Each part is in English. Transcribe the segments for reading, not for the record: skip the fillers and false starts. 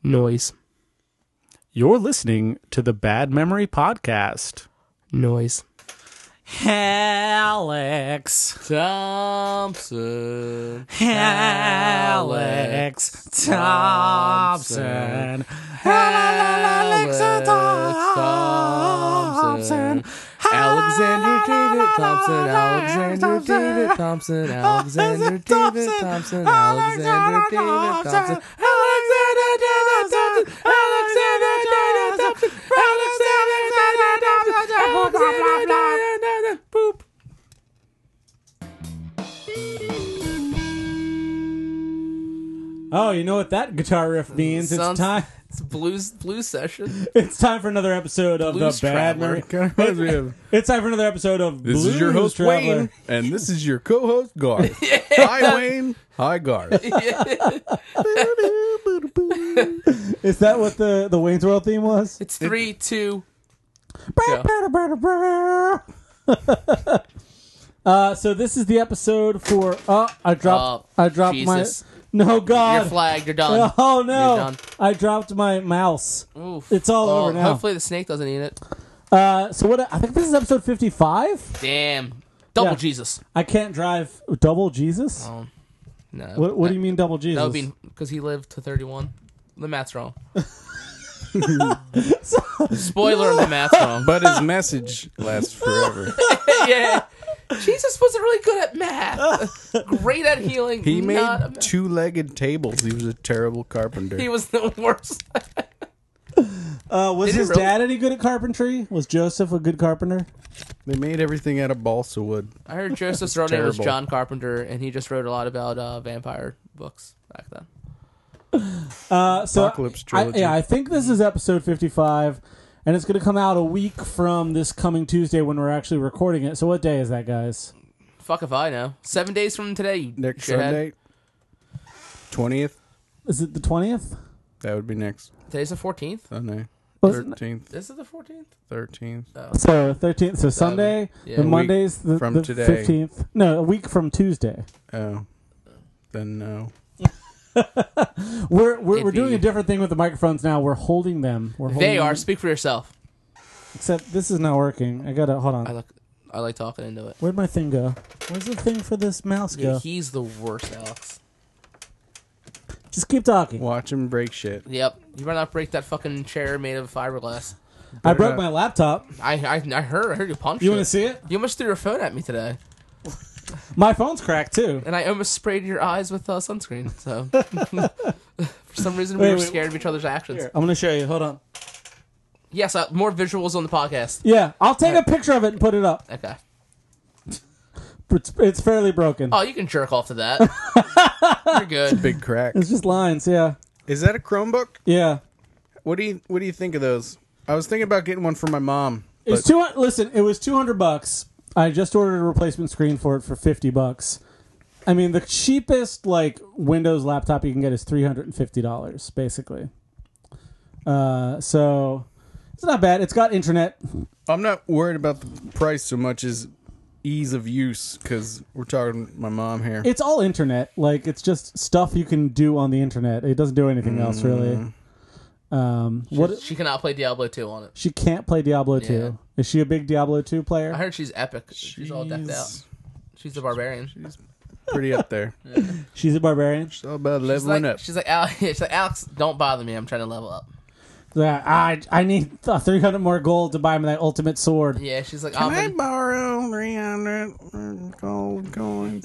Noise. You're listening to the Bad Memory Podcast. Noise. Alex Thompson. Alex Thompson. Alex Thompson. Alexander David Thompson. Alexander David Thompson. Alexander David Thompson. Alexander David Thompson. Alexander David Thompson. Alexander David Thompson. Alexander David Thompson. Boop. Oh, you know what that guitar riff means? It's Sounds- time. It's blues session. It's time for another episode of Blues the Bad Traveler. Memory. It's time for another episode of This Blues is your host, Traveler. Wayne, and this is your co-host, Garth. Hi, Wayne. Hi, Garth. Is that what the Wayne's World theme was? It's 3, 2. So this is the episode for. I dropped Jesus. my. No, God. You're flagged. You're done. Oh no! You're done. I dropped my mouse. Oof. It's all Well, over now. Hopefully the snake doesn't eat it. So what? I think this is episode 55. Damn. Double Yeah. Jesus. I can't drive double Jesus. No. What do you mean double Jesus? That would be because he lived to 31. The math's wrong. Spoiler, the math's wrong. But his message lasts forever. Yeah. Jesus wasn't really good at math. Great at healing. He not made two-legged tables. He was a terrible carpenter. He was the worst. Was Did he his really? dad any good at carpentry? Was Joseph a good carpenter? They made everything out of balsa wood. I heard Joseph's real name was Terrible. John Carpenter, and he just wrote a lot about vampire books back then. So Apocalypse trilogy. I think this is episode 55, and it's going to come out a week from this coming Tuesday when we're actually recording it. So what day is that, guys? Fuck if I know. 7 days from today, you Next shithead. Sunday, 20th. Is it the 20th? That would be next Today's the 14th. Sunday. Wasn't it? 13th. Is it the 14th? 13th. So 13th. So Sunday, Yeah. the A week Monday's the, from the today. 15th. No, a week from Tuesday. Oh. Then no. We're It'd doing be- a different thing with the microphones now. We're holding them. We're holding They are. them. Speak for yourself. Except this is not working. I gotta hold on. I like talking into it. Where'd my thing go? Where's the thing for this mouse Yeah, go? he's the worst, Alex. Just keep talking. Watch him break shit. Yep. You better not break that fucking chair made of fiberglass. I broke not. my laptop. I heard you punch You it. want to see it? You almost threw your phone at me today. My phone's cracked too. And I almost sprayed your eyes with sunscreen. So for some reason Wait, we were wait. scared of each other's actions. Here, I'm gonna show you. Hold on. Yes, more visuals on the podcast. Yeah, I'll take a picture of it and put it up. Okay. It's fairly broken. Oh, you can jerk off to that. You're good. Big crack. It's just lines. Yeah, Is that a Chromebook? yeah. What do you think of those? I was thinking about getting one for my mom. It's Listen, it was $200. I just ordered a replacement screen for it for $50. I mean, the cheapest Windows laptop you can get is $350, basically. So it's not bad. It's got internet. I'm not worried about the price so much as ease of use, because we're talking my mom here. It's all internet. It's just stuff you can do on the internet. It doesn't do anything else really. She cannot play Diablo 2 on it. She can't play Diablo 2. Yeah. Is she a big Diablo 2 player? I heard she's epic. She's all decked out. She's the barbarian. She's pretty up there. She's a barbarian. It's all about She's leveling like, up. she's like, Alex, don't bother me. I'm trying to level up. Yeah, I need 300 more gold to buy me that ultimate sword. Yeah, she's like, Can I borrow 300 gold coins?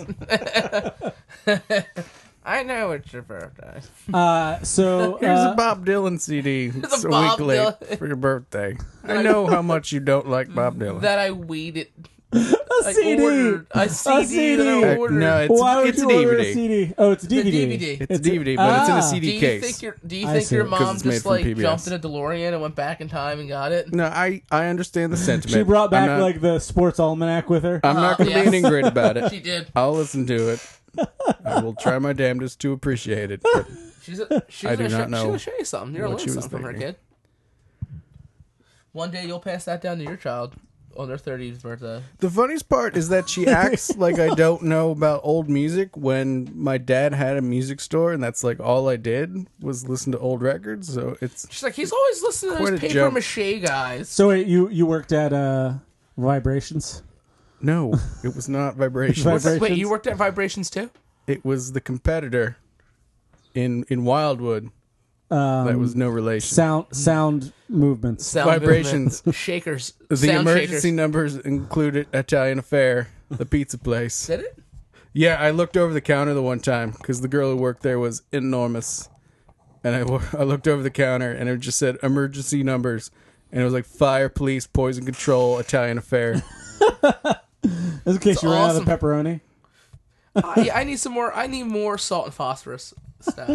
I know it's your birthday. So Here's a Bob Dylan CD. It's a Bob week late Dylan. for your birthday. I know how much you don't like Bob Dylan. That I weeded. a CD. Ordered a CD that I ordered. No, Why would it's a you order a DVD. CD? Oh, it's a The DVD. DVD. It's a DVD, but it's in a Do CD you case. think your I see. your 'Cause mom it's made just from like PBS. jumped in a DeLorean and went back in time and got it? No, I understand the sentiment. She brought back I'm not, the sports almanac with her. I'm not going to yes. be an ingrate about it. She did. I'll listen to it. I will try my damnedest to appreciate it. But She's I do not know She's gonna show you something. You're gonna what learn she was something from her, thinking. kid. One day you'll pass that down to your child. on their 30th birthday. The funniest part is that she acts like I don't know about old music when my dad had a music store, and that's like all I did was listen to old records. So it's She's like, he's always listening to Quite those a paper jump. mache guys. So wait, you worked at Vibrations? no, it was not Vibrations. Vibrations? Wait, you worked at Vibrations too? It was the competitor in Wildwood. That was no relation. Sound movements. Sound Vibrations. movement. Shakers. The Sound emergency shakers. numbers included Italian Affair, the pizza place. Did it? Yeah, I looked over the counter the one time because the girl who worked there was enormous. And I looked over the counter and it just said emergency numbers. And it was like fire, police, poison control, Italian Affair. Just in case It's you ran out awesome. of pepperoni. Yeah, I need some more. I need more salt and phosphorus stuff.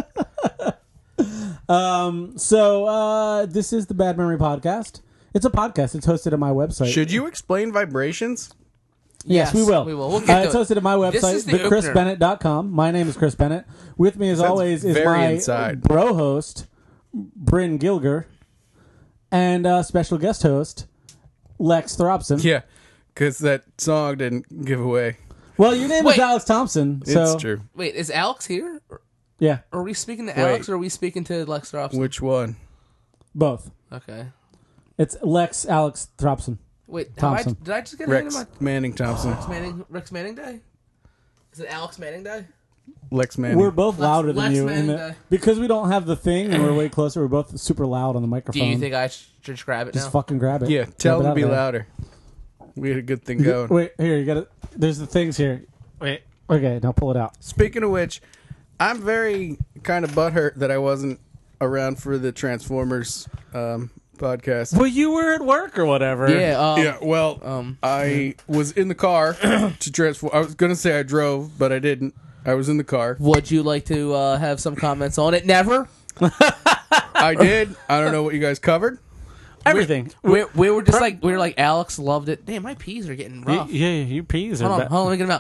So this is the Bad Memory Podcast. It's a podcast. It's hosted at my website. Should you explain Vibrations? Yes, we will. We will. We'll get It's to it. hosted at my This website, is the opener. thechrisbennett.com. My name is Chris Bennett. With me, as Sounds always, is very my inside. bro host, Bryn Gilger, and special guest host, Lex Thropson. Yeah, because that song didn't give away. Well, your name is Wait. Alex Thompson. So, It's true. Wait, is Alex here? Yeah, Are we speaking to Wait. Alex or are we speaking to Lex Robson? Which one? both. Okay. It's Alex Thropson. Wait, Thompson. did I just get a name Rex of Manning Thompson. Rex Manning Day? Is it Alex Manning Day? Lex Manning. We're both louder than Lex you. Manning. Because we don't have the thing and we're way closer, we're both super loud on the Do microphone. you think I should grab it Just now? fucking grab it. Yeah, tell Grab him to it be out of louder. We had a good thing there. going. Wait, here, you gotta. There's the things here. Wait. Okay, now pull it out. Speaking of which, I'm very kind of butthurt that I wasn't around for the Transformers podcast. Well, you were at work or whatever. Yeah. Yeah, well, I was in the car to transform. I was going to say I drove, but I didn't. I was in the car. Would you like to have some comments on it? Never. I did. I don't know what you guys covered. Everything. We were just like Alex loved it. Damn, my peas are getting rough. Yeah, your peas Hold are on, let me get them out.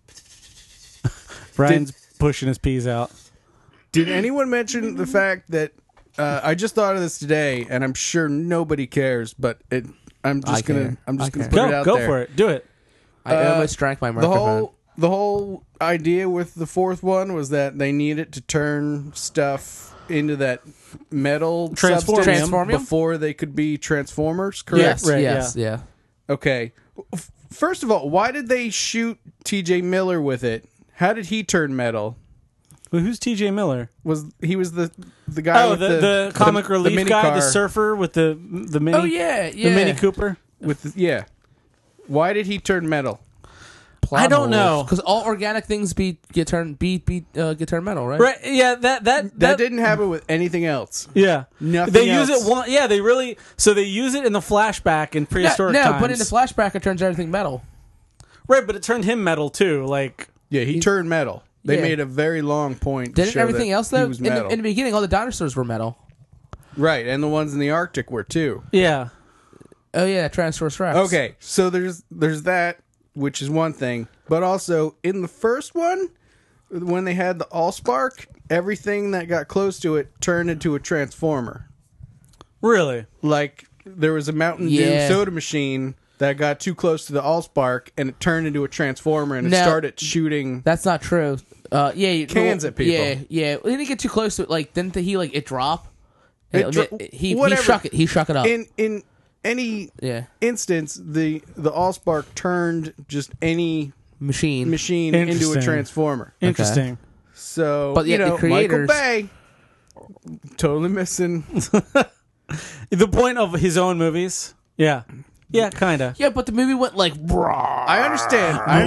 Brian's pushing his peas out. Did anyone mention the fact that I just thought of this today, and I'm sure nobody cares, but I'm I just gonna care. I'm just I gonna care. put it out Go there. for it. Do it. I almost drank my The microphone. whole idea with the fourth one was that they needed to turn stuff into that metal Transformium. substance Transformium? before they could be Transformers, correct? Yes, Right, yes, yeah. Okay. First of all, why did they shoot T.J. Miller with it? How did he turn metal? Well, who's T.J. Miller? He was the guy Oh, with the comic relief mini guy, car the surfer with the mini. Oh yeah, yeah. the Mini Cooper. with yeah. Why did he turn metal? I don't know. because all organic things get turned metal, right? Right? Yeah, that Didn't happen with anything else. Yeah, Nothing They else. use it one. Yeah, they really. So they use it in the flashback in prehistoric No, times. but in the flashback, it turns everything metal. Right, but it turned him metal too. Like, Yeah, he turned metal. They Yeah. made a very long point. To Didn't show everything that else he though? was In metal. the beginning, all the dinosaurs were metal. Right, and the ones in the Arctic were too. yeah, Oh yeah, Tyrannosaurus Rex. Okay, so there's that, which is one thing, but also in the first one, when they had the Allspark, everything that got close to it turned into a transformer. really. Like there was a Mountain Yeah. Dew soda machine that got too close to the Allspark, and it turned into a transformer, and it No. started shooting. That's not true. Cans at people. Yeah, yeah. When didn't get too close to it, like didn't he like it drop? He whatever. shook it. He shook it up. In any yeah, instance, the Allspark turned just any machine. machine into a Interesting. transformer. Interesting. So, But yet the Michael creators- Bay, totally missing. The point of his own movies. Yeah, yeah, kind of. Yeah, but the movie went like. I understand. I'm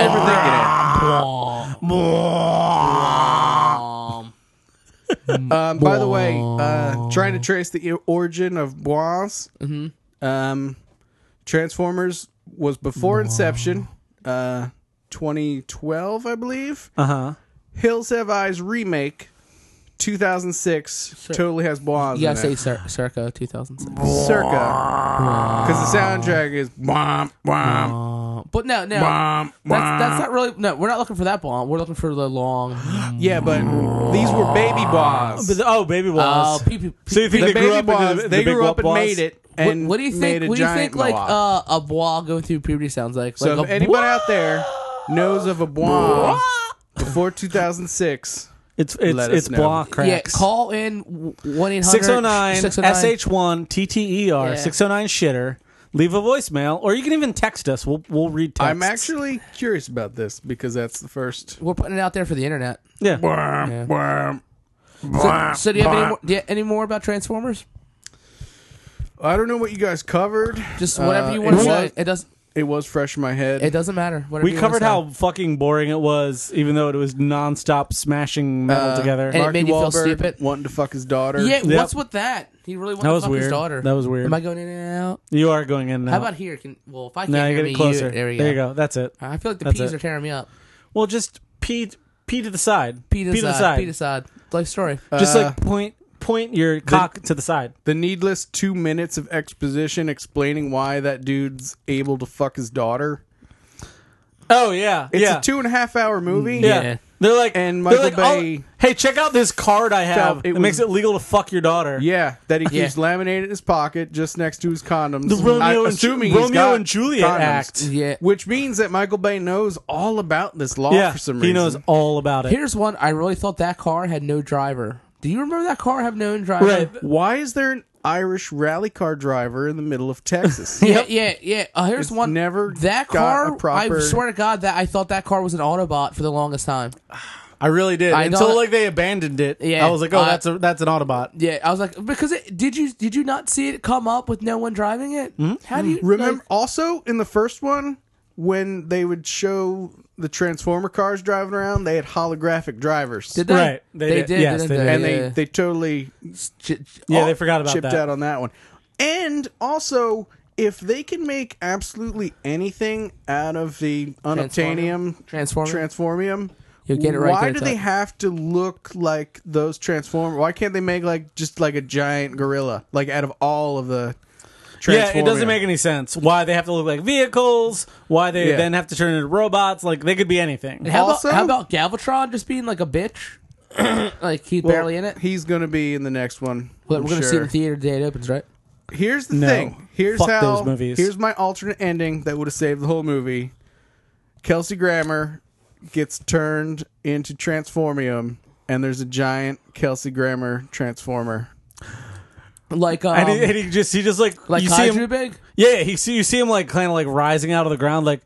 overthinking it. By the way, trying to trace the origin of Bois, Transformers was before Inception, 2012, I believe. Hills Have Eyes remake, 2006, totally has Bois You in gotta it. say circa 2006. Circa. Because the soundtrack is bomb, bomb, But no, bomb, that's not really. No, we're not looking for that bomb. We're looking for the long. Yeah, but these were baby Bois. Oh, baby Oh, walls. So you think The they grew baby up Bois, into the they big grew up and Bois? made it and what do you made think? a What do you giant think? Like mohawk. a bois going through puberty sounds like. So like if anybody out there knows of a bois before 2006, It's Let us know. Blah cracks. yeah, call in 1-800 609 609 SH1 TTER Yeah. 609 shitter. Leave a voicemail, or you can even text us. We'll read texts. I'm actually curious about this because that's the first. We're putting it out there for the internet. yeah. So do you have any more about Transformers? I don't know what you guys covered. Just whatever you want to say. It was fresh in my head. It doesn't matter. Whatever We you wanna covered say. how fucking boring it was, even though it was nonstop smashing metal together. and it Marky made you feel Wahlberg stupid. wanting to fuck his daughter. Yeah, Yep. what's with that? He really wanted That to was fuck weird. his daughter. That was weird. Am I going in and out? You are going in now. How about here? If I can't now you hear get me, it closer. there we go. There you go. That's it. I feel like the That's peas it. are tearing me up. Well, just pee to the side. Pee to the side. Pee to the side. Life story. Just like point your cock to the side. The needless 2 minutes of exposition explaining why that dude's able to fuck his daughter. Oh yeah, It's yeah. a 2.5 hour movie. Yeah. Yeah. They're like, And they're Michael like, Bay- "Oh, hey, check out this card I have. It It makes was- it legal to fuck your daughter. Yeah, that he Yeah. keeps laminated in his pocket just next to his condoms. The Romeo, assuming and, he's Romeo got and Juliet condoms. act. Yeah. Which means that Michael Bay knows all about this law Yeah, for some reason. he knows all about it. Here's one. I really thought that car had no driver. Do you remember that car have no driver? Right. Why is there an Irish rally car driver in the middle of Texas? Yeah. Here's It's one. never that got car. a proper- I swear to God that I thought that car was an Autobot for the longest time. I really did I until don't- like they abandoned it. Yeah, I was like, oh, that's an Autobot. Yeah, I was like, because did you not see it come up with no one driving it? How do you Remember, like- also in the first one, when they would show the Transformer cars driving around, they had holographic drivers. Did they? Right, they did. Yes, didn't they did. and Yeah. they totally Yeah, they forgot about chipped that. out on that one. And also, if they can make absolutely anything out of the unobtainium transformium, You'll get it right why there, do it's they up. have to look like those Transformers? Why can't they make just like a giant gorilla, like out of all of the Yeah, it doesn't Transformium? make any sense. Why they have to look like vehicles? Why they Yeah. then have to turn into robots? Like they could be anything. And how Also- about Galvatron just being like a bitch? Like he's Well, barely in it. He's going to be in the next one. But I'm we're gonna see it sure. in theater the day it opens, right? Here's the No. thing. Here's Fuck how. those movies. Here's my alternate ending that would have saved the whole movie. Kelsey Grammer gets turned into Transformium, and there's a giant Kelsey Grammer Transformer. Like And he just like you see Kaiju him. big. Yeah, you see him like kind of like rising out of the ground, like.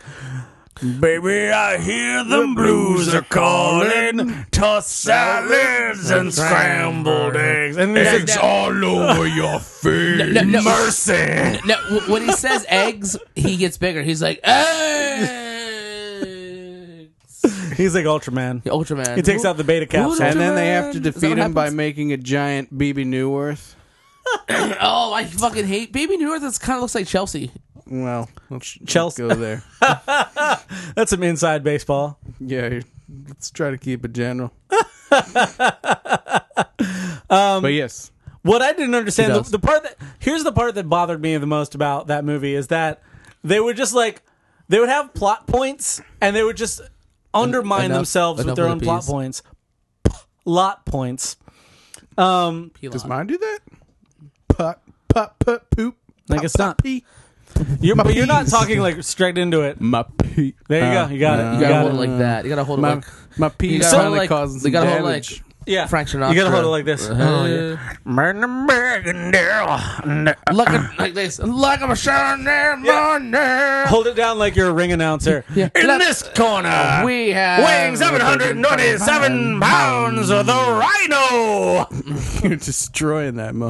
Baby, I hear the blues are calling. Tossed salads and scrambled eggs, and it's all over your face. No. Mercy. No, when he says eggs, he gets bigger. He's like eggs. He's like Ultraman. Ultraman. He takes out the beta capsule. And then they have to Ultraman. Is that defeat what him by happens? making a giant BB Newworth. Oh, I fucking hate Baby New Earth. It kind of looks like Chelsea. Well, let's Chelsea. go there. That's some inside baseball. Yeah, let's try to keep it general. But yes, What I didn't understand, He does. the part that here's the part that bothered me the most about that movie is that they would just like they would have plot points and they would just undermine Enough- themselves with enough their of own the plot Ps. points. Lot points. does mine do that? Put poop. Like it's not. Pee. But you're not peas. talking like straight into it. My pee. There you go. You got it. You gotta hold it like that. You gotta hold it My like my pee You is gotta hold finally like- causing you some gotta hold damage. like- Yeah. Frank Sinatra. You gotta hold it like this. Hell yeah. Like this. Like I'm a Sunday morning. Hold it down like you're a ring announcer. Yeah. In this corner, We have weighing 727 pounds, the Rhino. You're destroying that mic.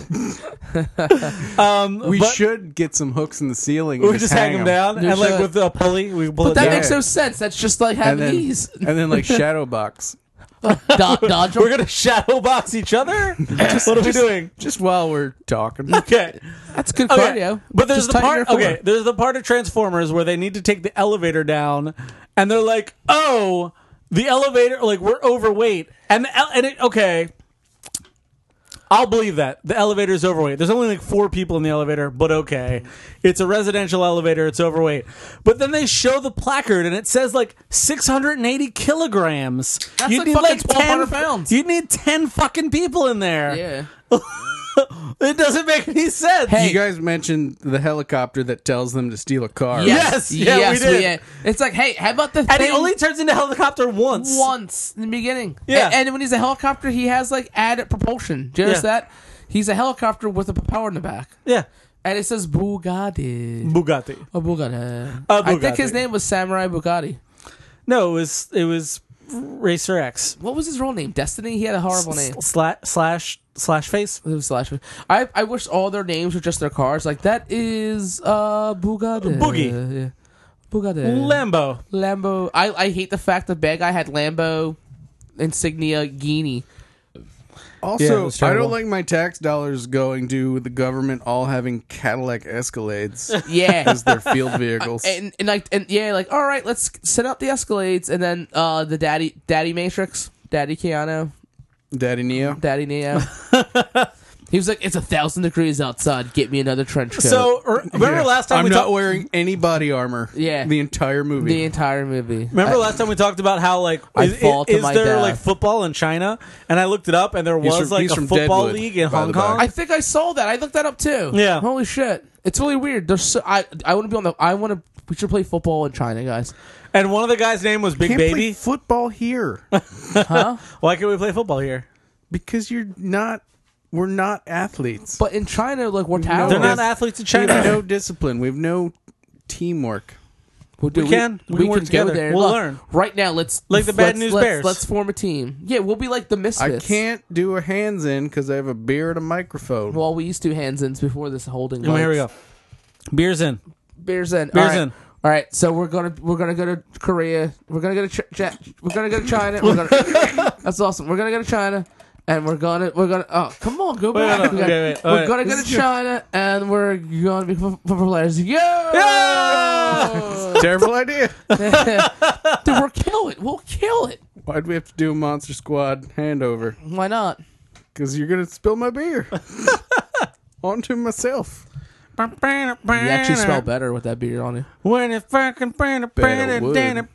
We But should get some hooks in the ceiling. And we just hang them down, You and like should. with a pulley, we pull But it that down. makes no sense. That's just like and having then these. and then like shadow box. Dodge We're gonna shadow box each other. What are we doing? Just while we're talking. Okay. That's good Okay. cardio. But there's Just the tighten part. your core. Okay, there's the part of Transformers where they need to take the elevator down, and they're like, "Oh, the elevator! Like we're overweight." And okay, I'll believe that the elevator is overweight. There's only like 4 people in the elevator, but okay, it's a residential elevator. It's overweight. But then they show the placard, and it says like 680 kilograms. That's like fucking 1,200 pounds. You'd need 10 fucking people in there. Yeah. It doesn't make any sense. Hey. You guys mentioned the helicopter that tells them to steal a car. Yes, yeah, we did. It's like, hey, how about the And thing he only turns into a helicopter once. once in the beginning? Yeah. And when he's a helicopter, he has like added propulsion. Do you notice that? He's a helicopter with a propeller in the back. Yeah. And it says Bugatti. Bugatti. A Bugatti. A I think Bugatti. his name was Samurai Bugatti. No, it was Racer X. What was his real name? Destiny? He had a horrible name. Slash face. It was slash. I wish all their names were just their cars. Like, that is Bugatti. Boogie. Yeah. Bugatti. Lambo. Lambo. I hate the fact the bad guy had Lambo Insignia Guinea. Yeah, it Also, was I terrible. don't like my tax dollars going to the government all having Cadillac Escalades Yeah. as their field vehicles. and all right, let's set up the Escalades, and then the Daddy Matrix, Daddy Keanu, Daddy Neo. Daddy Neo. He was like, "It's 1,000 degrees outside. Get me another trench coat." So remember last time I'm we not talked. wearing any body armor. Yeah. The entire movie. the entire movie. Remember last time we talked about how like I is, fall to is my there death. like football in China? And I looked it up, and there was like he's a from football Deadwood, league in by Hong the by. Kong. I think I saw that. I looked that up too. Yeah. Holy shit! It's really weird. There's I want to be on the. We should play football in China, guys. And one of the guys' name was Big Can't play Baby. football here Huh? Why can't we play football here? because we're not athletes. But in China, like, we're They're talented. not athletes in We have China. no discipline. We have no teamwork. We can work go together. there. We'll Look, learn. right now. Let's Like the Bad let's- News let's- Bears. Let's form a team. Yeah, we'll be like the I Misfits. can't do a hands in because I have a beer and a microphone. Well, we used to hands-ins before this holding. Oh, here we mics. go. Beers in. Beers in. Beers All right. in. All right, so we're gonna go to Korea. We're gonna go to we're gonna go to China. We're gonna, that's awesome. We're gonna go to China, and we're gonna. Oh, come on, go back. no, We're gonna- okay, wait. All We're right. gonna go to China, and we're gonna be football players. Yo! Terrible idea. Dude, we'll kill it. We'll kill it. Why'd we have to do a Monster Squad handover? Why not? Because you're gonna spill my beer onto myself. You actually smell better with that beer on you. When it's fucking Better wood.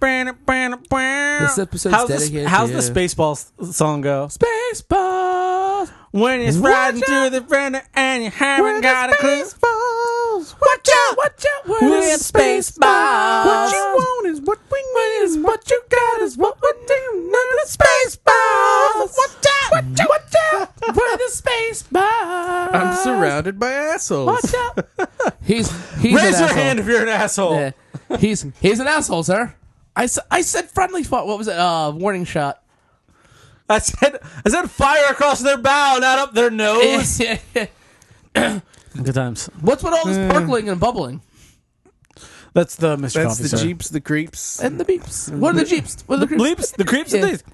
This episode's dedicated how's to the you. Spaceballs song go? Spaceballs. When it's riding through the fender and you haven't got a clue. Spaceballs. Watch out! Watch out! We're Spaceballs. What you want is what we need. Is what you got is what we do. Spaceballs. Watch out! Watch out! Watch out! We're the Spaceballs. I'm surrounded by assholes. Watch out! He's Raise an your asshole. hand if you're an asshole. Yeah. He's an asshole, sir. I said friendly spot. What was it? Warning shot. I said fire across their bow, not up their nose. Good times. What's with all this percolating and bubbling? That's the Mr. That's Coffee, the sir. Jeeps, the creeps. And the beeps. What are the jeeps? What are the creeps? Bleeps, the creeps, Yeah. and these.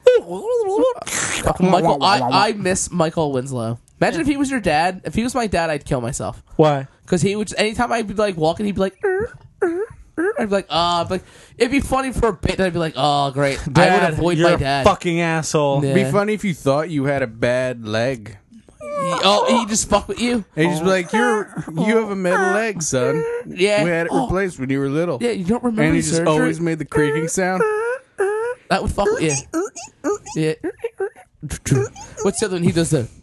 Michael, I miss Michael Winslow. Imagine if he was your dad. If he was my dad, I'd kill myself. Why? Because he would, anytime I'd be like walking, he'd be like, I'd be like, but it'd be funny for a bit. Then I'd be like, oh, great. I would avoid you're my a dad. fucking asshole. Yeah. It'd be funny if you thought you had a bad leg. Oh, he just fuck with you? And he'd just be like, you have a metal leg, son. Yeah. We had it Oh, replaced when you were little. yeah, you don't remember And he the just surgery? always made the creaking sound. That would fuck with you. Yeah. What's the other one? He does the.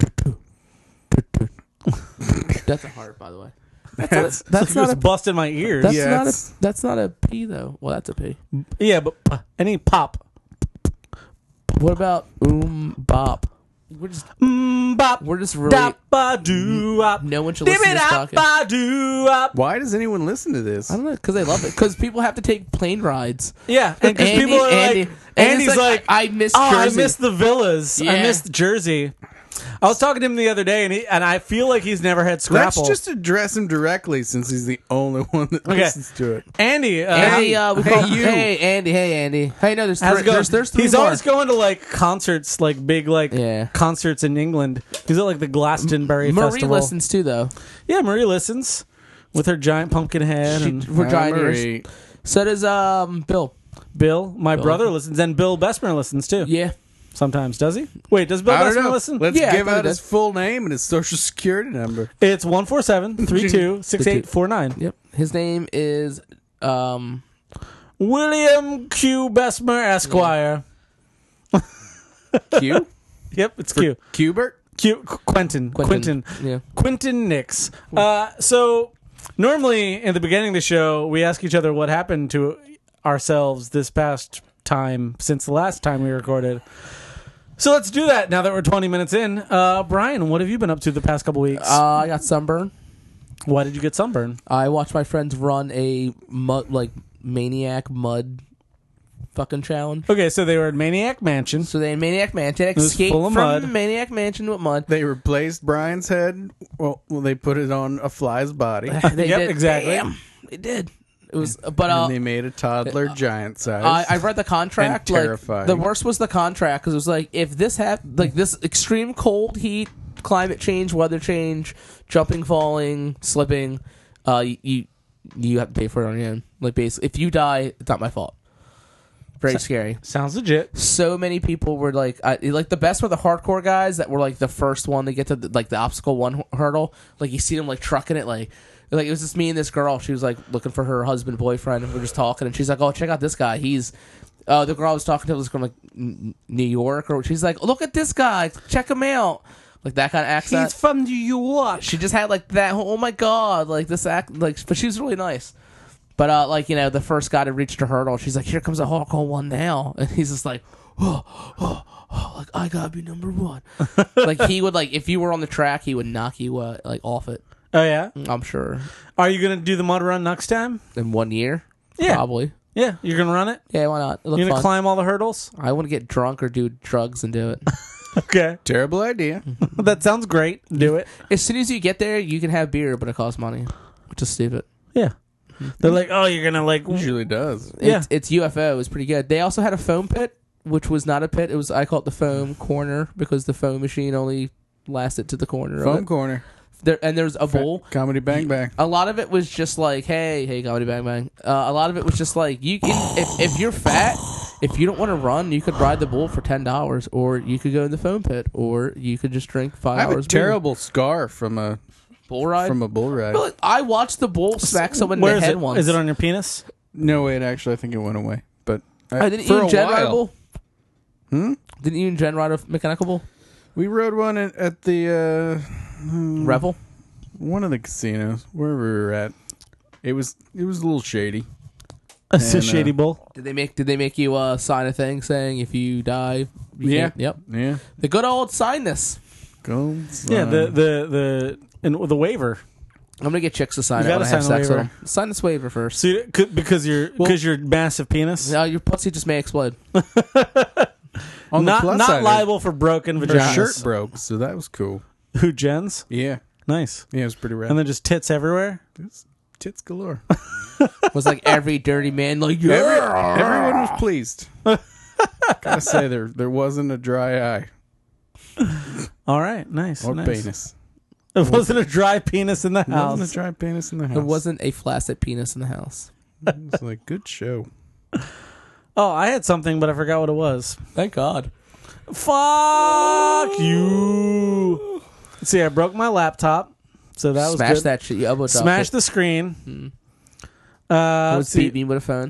That's a heart, by the way. That's That's not a. busting my ears. That's Yeah, not it's- a. That's not a P though. Well, that's a P. Yeah, but any pop. What about bop? We're just Bop. we're just really. Dop, ba, doo, wop. No one should listen to this Dip-it-up, podcast. ba, doo, wop. Why does anyone listen to this? I don't know, because they love it. Because people have to take plane rides. Yeah, and because people are like, Andy's it's like, I miss oh, I Jersey. miss the villas. I Yeah. missed Jersey. I was talking to him the other day, and I feel like he's never had Scrapple. Let's just address him directly since he's the only one that Okay. listens to it. Andy. Andy, we call you. Hey, Andy. Hey, Andy. Hey, no, there's how's it going? there's three He's more. always going to like concerts, like big Yeah. concerts in England. He's at like the Glastonbury Marie Festival. listens too, though. Yeah, Marie listens with her giant pumpkin head. She, And for giant ears. Marie. So does Bill. Bill, my brother, listens, and Bill Besmer listens too. Yeah. Sometimes, does he? Wait, does Bill I don't Besmer know. listen? Let's Yeah, I give thought out he his did. full name and his social security number. It's 147-32-6849. Yep. His name is William Q. Besmer, Esquire. Q? Yep, it's Q. Qbert? Quentin Yeah. Nix. So normally in the beginning of the show, we ask each other what happened to ourselves this past time since the last time we recorded. So let's do that now that we're 20 minutes in. Brian, what have you been up to the past couple weeks? I got sunburn. Why did you get sunburned? I watched my friends run a maniac mud fucking challenge. Okay, so they were at Maniac Mansion. So they in Maniac Mansion was escaped full of from mud. Maniac Mansion with mud. They replaced Brian's head. Well, they put it on a fly's body. They Yep, did. exactly. Damn, they did. It was, but And they made a toddler giant size. I read the contract. And Like terrifying. the worst was the contract because it was like if this like this extreme cold, heat, climate change, weather change, jumping, falling, slipping, you have to pay for it on your own. Like basically, if you die, it's not my fault. Very scary. Sounds legit. So many people were like the best were the hardcore guys that were like the first one to get to the obstacle one hurdle. Like you see them like trucking it like it was just me and this girl. She was like looking for her husband, boyfriend, and we're just talking. And she's like, "Oh, check out this guy. He's." The girl I was talking to was from like New York, or she's like, "Look at this guy. Check him out." Like that kind of accent. He's from New York. She just had like that. Oh my god! Like this act. Like, but she was really nice. But the first guy to reach the hurdle, she's like, "Here comes a hardcore one now," and he's just like, "Oh, like I gotta be number one." Like he would if you were on the track, he would knock you off it. Oh, yeah? I'm sure Are you going to do the mud run next time? in 1 year. Yeah. Probably. Yeah, you're going to run it? Yeah, why not? It looked You're going to fun. climb all the hurdles? I want to get drunk or do drugs and do it. Okay. Terrible idea. That sounds great. Do it. As soon as you get there, you can have beer, but it costs money, which is stupid. Yeah. They're like, oh, you're going to like... Usually does. Yeah. It's UFO. It was pretty good. They also had a foam pit, which was not a pit. It was I call it the foam corner because the foam machine only lasted to the corner. of Foam it. corner. There's a bowl. Comedy Bang Bang. A lot of it was just like, hey, comedy bang bang. A lot of it was just like you can if you're fat, if you don't want to run, you could ride the bull for $10, or you could go in the foam pit, or you could just drink 5 I have hours. a terrible scar from a bull ride. bull ride. But I watched the bull smack someone in Where the is head it? once. Is it on your penis? No, wait, actually, I think it went away. But Didn't for you a and Jen ride a while, bull? Didn't you and Jen ride a mechanical bull? we rode one at the Revel. one of the casinos, wherever we were at. It was a little shady. It's a And, shady bull. Did they make you sign a thing saying if you die? You Yeah. can't- Yep. Yeah. The good old sign this. Go. Yeah, the waiver. I'm gonna get chicks to sign You it when gotta I have sign the sex with waiver. them. Sign this waiver first. So because your massive penis. No, your pussy just may explode. On the Not plus not side, liable for broken her vaginas. shirt broke, so that was cool. Who Jen's? Yeah. Nice. Yeah, it was pretty rad. And then just tits everywhere. It was tits galore. Was like every dirty man like yeah. Everyone was pleased. Gotta say, there wasn't a dry eye All right, nice. or nice. penis. It wasn't a dry penis in the There wasn't house. a dry penis in the house. There wasn't a flaccid penis in the house. It was like, good show. Oh, I had something, but I forgot what it was. Thank God. Fuck you. See, I broke my laptop, so that was Smash good. that shit. You elbow dropped Smash it. the screen. Let's see. beat me with a phone.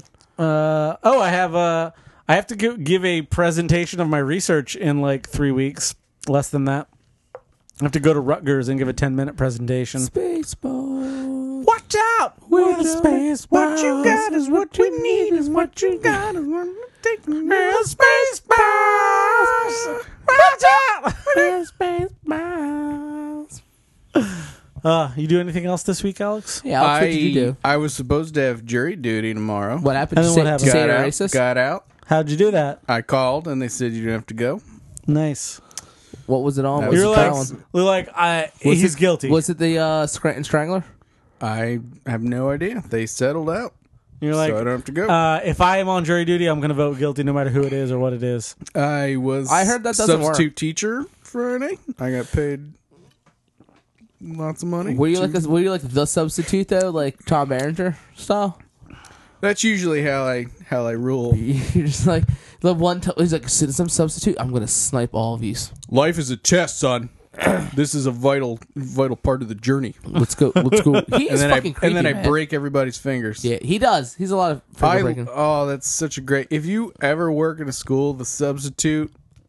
I have to give a presentation of my research in like 3 weeks. Less than that. I have to go to Rutgers and give a 10-minute presentation. Spaceballs. Watch out! We're the space. What you got is what we need. Is what you got is what we take. We're the space balls. Watch out! Spaceballs. You do anything else this week, Alex? Yeah, Alex, what did you do? I was supposed to have jury duty tomorrow. What happened? And Did then you what say, happened? say Got you're out. racist? Got out. How'd you do that? I called and they said you didn't have to go. Nice. What was it on? That What was was the You're fine. trial like, on? he's guilty. Was it the Scranton Strangler? I have no idea. They settled out. You're like, so I don't have to go. if I am on jury duty, I'm going to vote guilty no matter who it is or what it is. I I heard that doesn't work. substitute teacher Friday. I got paid lots of money. Were you like the substitute though, like Tom Berenger style? That's usually how I rule. You're just like the one. He's like, citizen substitute. I'm gonna snipe all of these. Life is a test, son. This is a vital part of the journey. Let's go. Let's go. He is fucking creepy. I man. break everybody's fingers. Yeah, he does. He's a lot of finger breaking. Oh, that's such a great. If you ever work in a school, the substitute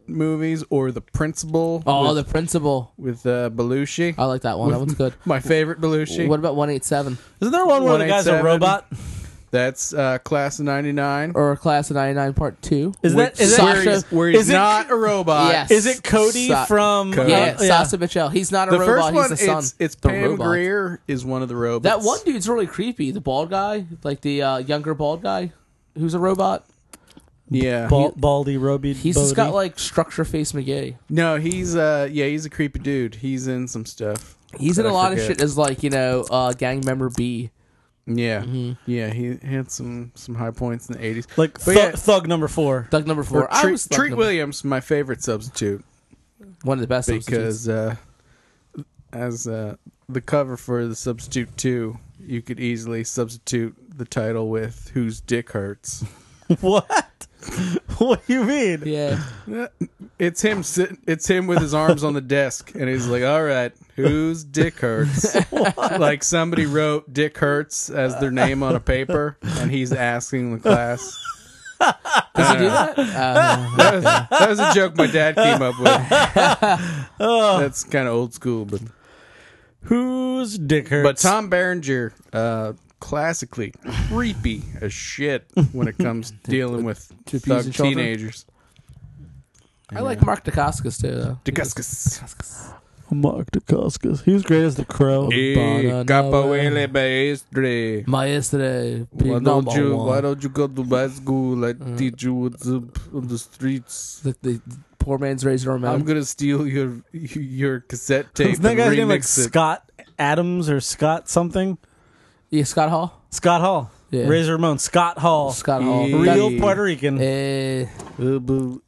movies or The Principal. Oh, with, The Principal. with Belushi. I like that one. That one's good. My favorite Belushi. What about 187 Isn't there one where the guy's a 187? robot? That's Class of '99. or Class of '99 Part 2? Is that Sasha- where he's is it- not a robot? Yes. Is it Cody from? Cody. Yeah, Sasha Mitchell. He's not a The robot. first one, He's the son. it's the Pam robot. Grier is one of the robots. That one dude's really creepy. The bald guy, like the younger bald guy, who's a robot. Yeah. Baldy Roby. He's just got like structure face McGee. No, he's he's a creepy dude. He's in some stuff. He's in that a I lot of forget. shit as like gang member B. Yeah. Mm-hmm. Yeah, he had some high points in the 80s. like But yeah. Thug number 4. Doug number 4. Or I Treat, was Doug Treat number- Williams, my favorite substitute, one of the best substitutes. because as the cover for the Substitute 2, you could easily substitute the title with "Whose Dick Hurts." What? What do you mean? Yeah. It's him It's him with his arms on the desk, and he's like, "All right, whose dick hurts?" Like somebody wrote "Dick Hurts" as their name on a paper, and he's asking the class. Does he do that? That was a joke my dad came up with. That's kind of old school, but Whose dick hurts? But Tom Berenger, classically creepy as shit when it comes to dealing with To thug abusing children? teenagers. I like Mark Dacascos too, though. Dacascos. Mark Dacascos. He was great as the Crow. Capoeira maestre. Maestre. Why don't you go to my school? I teach you what's up on the streets. The poor man's Razor Ramon. I'm gonna steal your cassette tape Isn't that and guy's name like remix it. Scott Adams or Scott something? Yeah, Scott Hall. Scott Hall. Yeah. Razor Ramon. Scott Hall. Scott Hall. Yeah. Real Puerto Rican. Eh, I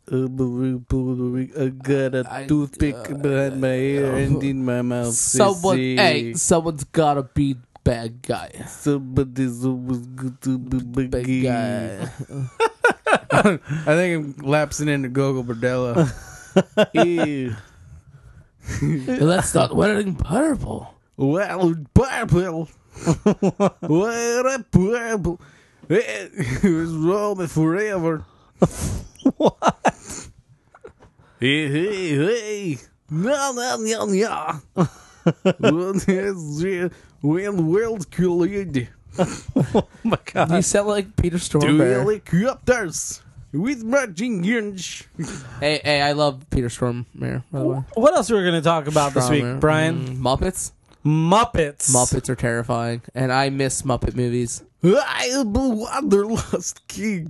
got a toothpick behind my ear and in my mouth. someone's gotta be bad guy. Somebody's always good to be Bad big guy. I think I'm lapsing into Gogo Bordello. Ew. Let's start wearing purple. Well, purple. What a purple. It was Roman forever. What? Hey, hey, hey. No, no, no, no. When worlds collide, Oh my God. You sound like Peter two Stormare. helicopters with marching guns. Hey, I love Peter Stormare, by the way. What else are we going to talk about this week, Stormare. Brian? Muppets. Muppets. Muppets are terrifying, and I miss Muppet movies. I am the wanderlust king.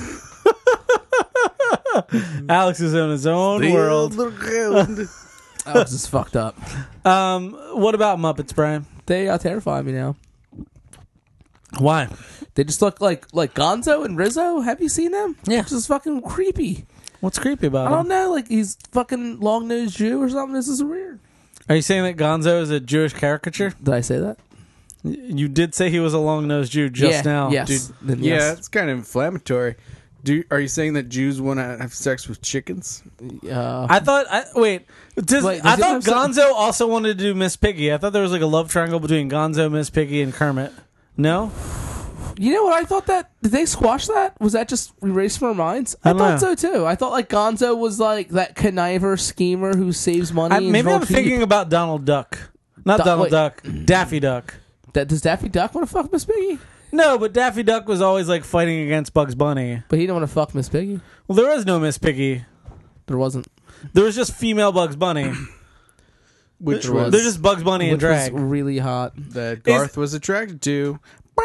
Alex is in his own The world. underground. I was just fucked up. What about Muppets, Brian? They terrify me now. Why? They just look like Gonzo and Rizzo. Have you seen them? Yeah. It's just fucking creepy. What's creepy about I him? don't know. Like he's fucking long-nosed Jew or something. This is weird. Are you saying that Gonzo is a Jewish caricature? Did I say that? You did say he was a long-nosed Jew just now. Yes. Dude, Then yeah, yes. it's kind of inflammatory. Are you saying that Jews want to have sex with chickens? I thought. Wait, I does thought he have some- Gonzo also wanted to do Miss Piggy. I thought there was like a love triangle between Gonzo, Miss Piggy, and Kermit. No, You know what? I thought that. Did they squash that? Was that just erased from our minds? I I don't thought know. so too. I thought like Gonzo was like that conniver schemer who saves money. and is maybe real I'm cheap. thinking about Donald Duck. Not Donald wait. Duck. Daffy Duck. Does Daffy Duck want to fuck Miss Piggy? No, but Daffy Duck was always like fighting against Bugs Bunny. But he didn't want to fuck Miss Piggy. Well, there was no Miss Piggy. There wasn't. There was just female Bugs Bunny. Which There was They're just Bugs Bunny in Which drag. was really hot. that Garth was attracted to.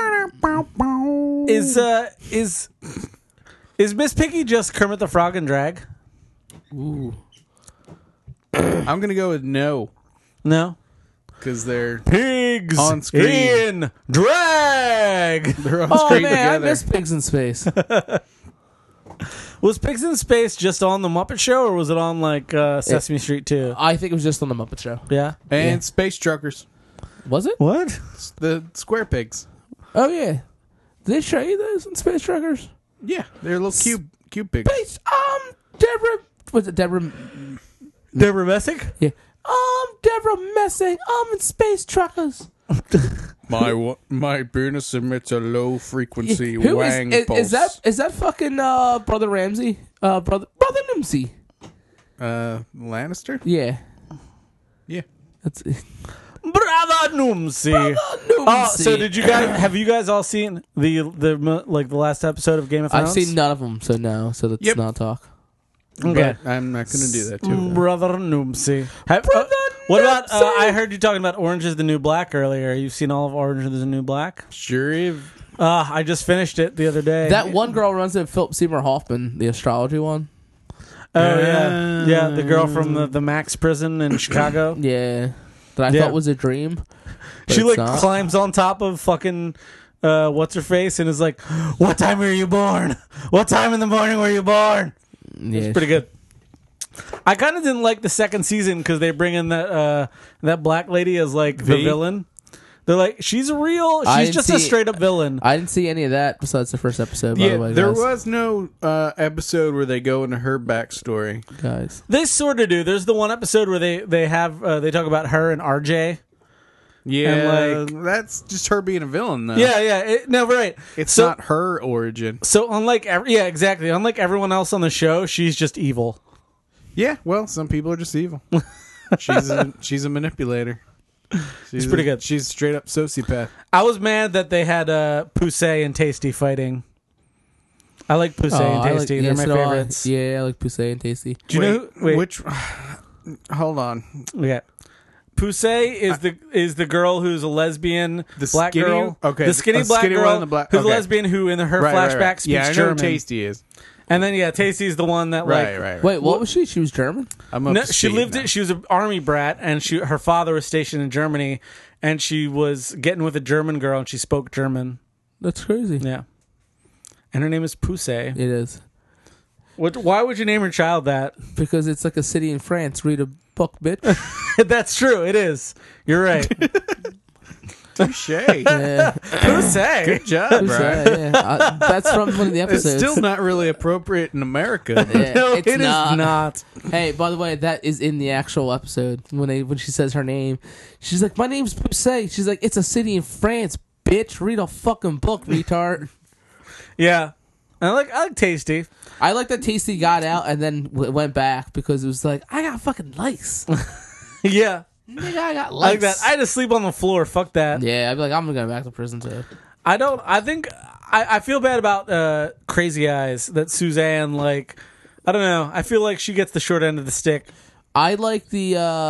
Is Miss Piggy just Kermit the Frog in drag? Ooh. I'm gonna go with no No. because they're Pigs On screen. in drag. they're on Oh screen man, I together. miss Pigs in Space. Was Pigs in Space just on the Muppet Show, or was it on like Sesame Street too? I think it was just on the Muppet Show. Yeah. and Yeah. Space Truckers, Was it? What? the square pigs. Oh yeah. Did they show you those in Space Truckers? Yeah, they're little cube pigs. Space. Deborah. Was it Deborah? Deborah Messick? Yeah. Deborah Messing. In Space Truckers. My penis emits a low frequency Who wang is pulse. that? Is that fucking Brother Ramsey? Brother Nimsey. Lannister? Yeah. Yeah. That's Brother Noomsy. Oh, so did you guys? Have you guys all seen the last episode of Game of Thrones? I've seen none of them, so no. So let's Yep. not talk. Okay. But I'm not going to do that to her. Brother Noomsy. What about? I heard you talking about Orange is the New Black earlier. You've seen all of Orange is the New Black? Sure. I just finished it the other day. That one girl runs it, Philip Seymour Hoffman, the astrology one. Oh yeah, the girl from the Max prison in Chicago. Yeah. That I Yeah. thought was a dream. but She it's like not. climbs on top of fucking what's her face and is like, "What time were you born? What time in the morning were you born?" Yeah, It's pretty good. I kind of didn't like the second season because they bring in that black lady as like the V? villain. They're like, she's real. I She's didn't just a see- straight up villain. I didn't see any of that besides the first episode, by Yeah, the way, there guys. was no episode where they go into her backstory. Guys. They sort of do. There's the one episode where they talk about her and RJ. Yeah, And, that's just her being a villain, though. Yeah. No, right. It's So- not her origin. So unlike exactly. Unlike everyone else on the show, she's just evil. Yeah, well, some people are just evil. She's a manipulator. She's pretty good. She's straight up sociopath. I was mad that they had Poussey and Tasty fighting. I like Poussey and Tasty. They're my favorites. Yeah, I like Poussey and Tasty. Do you know who, which? Hold on. Okay. Poussey is the girl who's a lesbian The black skinny- girl. okay, The skinny a black skinny girl one in the black- who's a okay. lesbian who in her Right, flashback right. speaks Yeah, I know German. who Tasty is. And then Tasty's the one that like Right. Wait, what was she? She was German? I'm up No, to she speed lived now. it. She was an army brat, and her father was stationed in Germany, and she was getting with a German girl, and she spoke German. That's crazy. Yeah, and her name is Poussey. It is. Why would you name your child that? Because it's like a city in France. Read a book, bitch. That's true. It is. You're right. Touche. Yeah. Poussey. Good job, Poussey, Brian. yeah. That's from one of the It's episodes. still not really appropriate in America. Yeah, No, it's it is not. not. Hey, by the way, that is in the actual episode when she says her name. She's like, "My name's Poussey." She's like, "It's a city in France, bitch. Read a fucking book, retard." Yeah, I like Tasty. I like that Tasty got out and then went back because it was like, I got fucking lice. Yeah, Nigga, I got I lice. like that. I had to sleep on the floor. Fuck that. Yeah, I'd be like, I'm gonna go back to prison too. I think I feel bad about Crazy Eyes that Suzanne like. I don't know. I feel like she gets the short end of the stick. I like the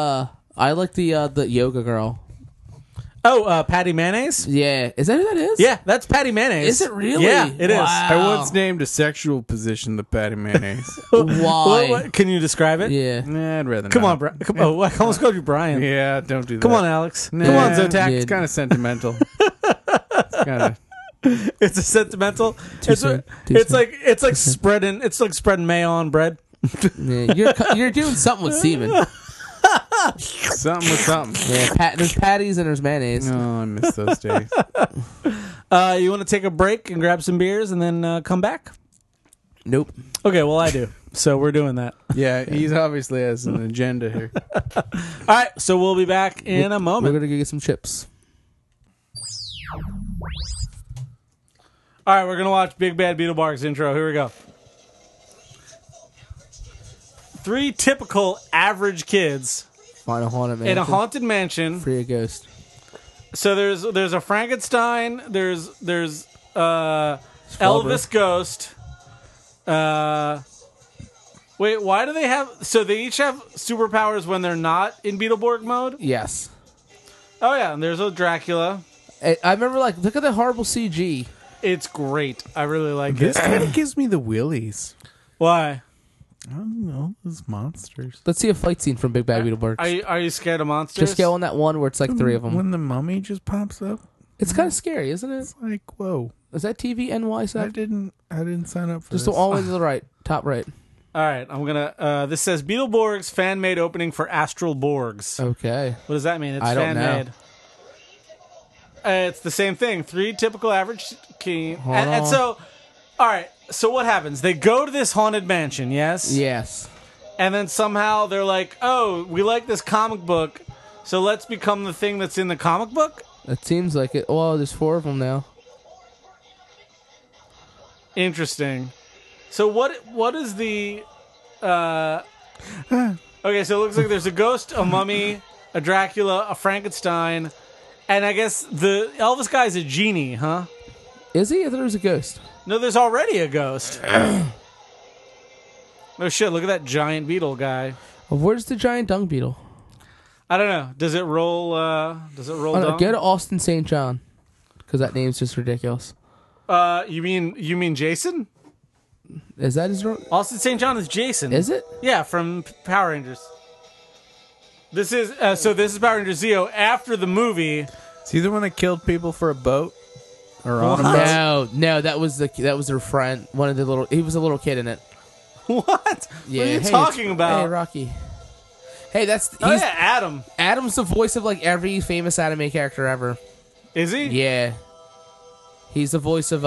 yoga girl. Oh, Patty Mayonnaise? Yeah, is that who that is? Yeah, that's Patty Mayonnaise. Is it really? Yeah, it is. Wow. I once named a sexual position the Patty Mayonnaise. Why? What? Can you describe it? Yeah. Nah, I'd rather Come not. on, Brian. Oh, I almost called you Brian. Yeah, don't do that. Come on, Alex. Nah, Come on, Zotac. It's kind of sentimental. It's kind of. It's a sentimental. It's soon. Too it's soon. like it's like spreading. It's like spreading mayo on bread. Yeah, you're doing something with semen. Something with something. Yeah, there's patties and there's mayonnaise. Oh, I miss those days. You want to take a break and grab some beers and then come back? Nope. Okay, well I do. So we're doing that. Yeah, he's obviously has an agenda here. All right, so we'll be back in a We're moment. gonna go get some chips. All right, we're gonna watch Big Bad Beetleborgs intro. Here we go. 3 typical average kids Find a haunted man. in a haunted mansion. Free a ghost. So there's a Frankenstein. There's Elvis ghost. Wait, why do they have? So they each have superpowers when they're not in Beetleborg mode. Yes. Oh yeah, and there's a Dracula. I remember, like, look at the horrible CG. It's great. I really like This it. kind of gives me the willies. Why? I don't know. Those monsters. Let's see a fight scene from Big Bad Beetleborgs. Are you scared of monsters? Just go on that one where it's like 3 of them. When the mummy just pops up, It's kind of scary, isn't it? it's like, whoa. Is that TV NY I stuff? didn't sign up for Just this. all the way to the right, top right. All right, I'm gonna. This says Beetleborgs fan made opening for Astral Borgs. Okay. What does that mean? It's I don't fan know. made. It's the same thing. 3 typical average key. Hold And on. so, all right. So what happens? They go to this haunted mansion, yes? Yes. And then somehow they're like, "Oh, we like this comic book, so let's become the thing that's in the comic book." It seems like it. Oh, there's 4 of them now. Interesting. So what is the Okay, so it looks like there's a ghost, a mummy, a Dracula, a Frankenstein, and I guess the Elvis guy's a genie, huh? Is he? I thought he was a ghost. No, there's already a ghost. Oh shit, look at that giant beetle guy. Where's the giant dung beetle? I don't know. Does it roll dung? Go to Austin St. John, because that name's just ridiculous. You mean Jason? Is that his real? Austin St. John is Jason. Is it? Yeah, from Power Rangers. This is this is Power Rangers Zeo after the movie. Is he the one that killed people for a boat? Or on a boat? No, that was their friend. One of the little. He was a little kid in it. What? Yeah. What are you hey, talking about? Hey, Rocky. Hey, Oh yeah, Adam. Adam's the voice of like every famous anime character ever. Is he? Yeah. He's the voice of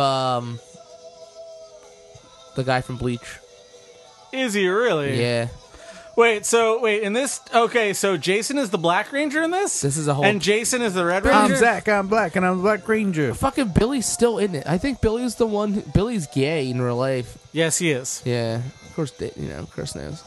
the guy from Bleach. Is he really? Yeah. Wait, in this, okay, so Jason is the Black Ranger in this? This is a whole. And Jason is the Red I'm Ranger? Zach, I'm black, and I'm the Black Ranger. Fucking Billy's still in it. I think Billy's the one. Billy's gay in real life. Yes, he is. Yeah. Of course, Chris knows.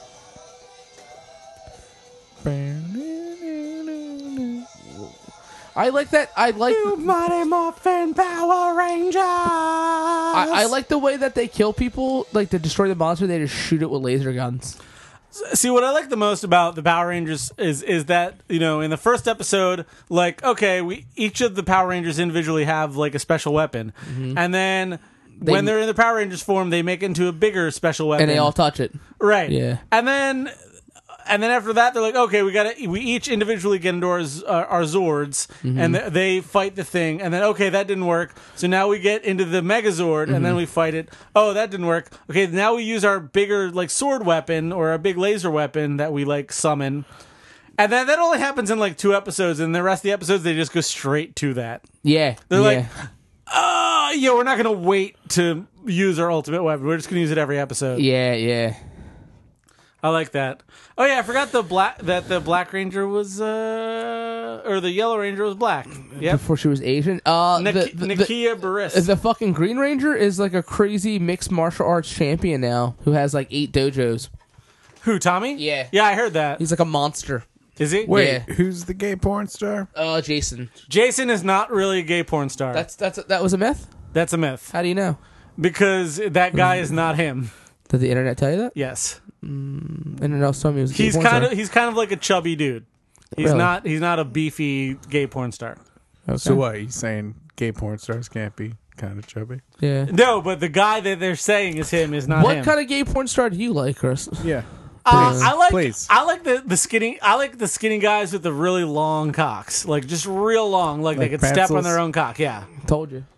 I like that. I like. Mighty Morphin Power Ranger! I like the way that they kill people. Like to destroy the monster, they just shoot it with laser guns. See, what I like the most about the Power Rangers is that, in the first episode, like, okay, each of the Power Rangers individually have, like, a special weapon. Mm-hmm. And then when they're in the Power Rangers form, they make it into a bigger special weapon. And they all touch it. Right. Yeah. And then after that, they're like, okay, we each individually get into our Zords, Mm-hmm. and they fight the thing, and then, okay, that didn't work, so now we get into the Megazord, and then we fight it. Oh, that didn't work. Okay, now we use our bigger, like, sword weapon, or a big laser weapon that we, like, summon. And then that only happens in, like, 2 episodes, and the rest of the episodes, they just go straight to that. Yeah. They're like, we're not going to wait to use our ultimate weapon. We're just going to use it every episode. Yeah. I like that. Oh yeah, I forgot the Black Ranger was or the Yellow Ranger was black. Yep. Before she was Asian. Nakia Barris. The fucking Green Ranger is like a crazy mixed martial arts champion now who has like 8 dojos. Who, Tommy? Yeah. Yeah, I heard that. He's like a monster. Is he? Wait, Yeah. who's the gay porn star? Jason. Jason is not really a gay porn star. That was a myth? That's a myth. How do you know? Because that guy is not him. Did the internet tell you that? Yes. Internet told me he was a gay He's porn kind star. of like a chubby dude. He's Really? He's not a beefy gay porn star. Okay. So what? He's saying gay porn stars can't be kind of chubby? Yeah. No, but the guy that they're saying is him is not him. What kind of gay porn star do you like, Chris? Yeah. I like Please. the skinny guys with the really long cocks, like just real long, like they Like could step on pencils? their own cock. Yeah, Told you.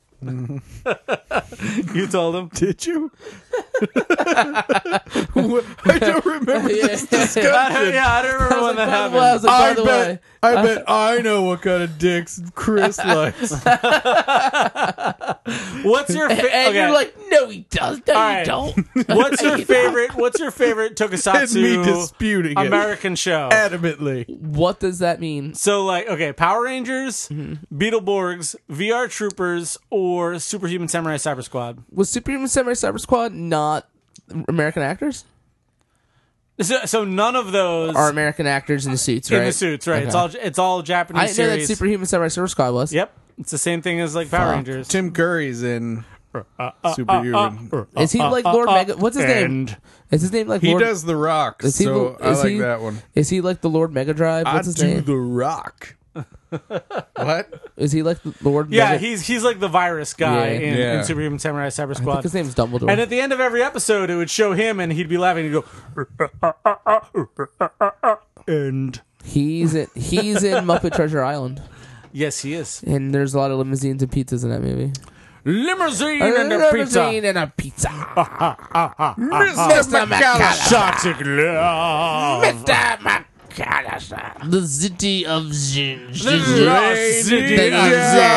you told him. Did you? I don't remember this discussion. I don't remember when that happened. I was like, by the way. I bet I know what kind of dicks Chris likes. What's your favorite? And you're like, no, he does. No, All you right. don't. What's your favorite? What's your favorite And me tokusatsu disputing American show? adamantly. What does that mean? So, like, okay, Power Rangers, Mm-hmm. Beetleborgs, VR Troopers, or Superhuman Samurai Cyber Squad. Was Superhuman Samurai Cyber Squad not American actors? So none of those Are American actors in the suits, right? in the suits, right? Okay. It's all Japanese I didn't know that series. Superhuman Samurai Cyber Squad was. Yep, it's the same thing as like Power Fuck. Rangers. Tim Curry's in Superhuman. Is he like Lord Mega? What's his name? And Is his name like He Lord? does The Rock, Is he so the- I is like he- that one. Is he like the Lord Mega Drive? What's his name? The Rock. What? Is he like the Lord? yeah, Mega? he's like the virus guy Yeah. in Yeah. Superhuman Samurai Cyber I think Squad. his name's Dumbledore. And at the end of every episode, it would show him, and he'd be laughing. He'd go, and He's in Muppet Treasure Island, yes, he is. and there's a lot of limousines and pizzas in that movie. Limousine and a pizza. Limousine and a pizza. Mr. McAllister. Toxic love. Mr. McAllister. The city of Ginger. The city of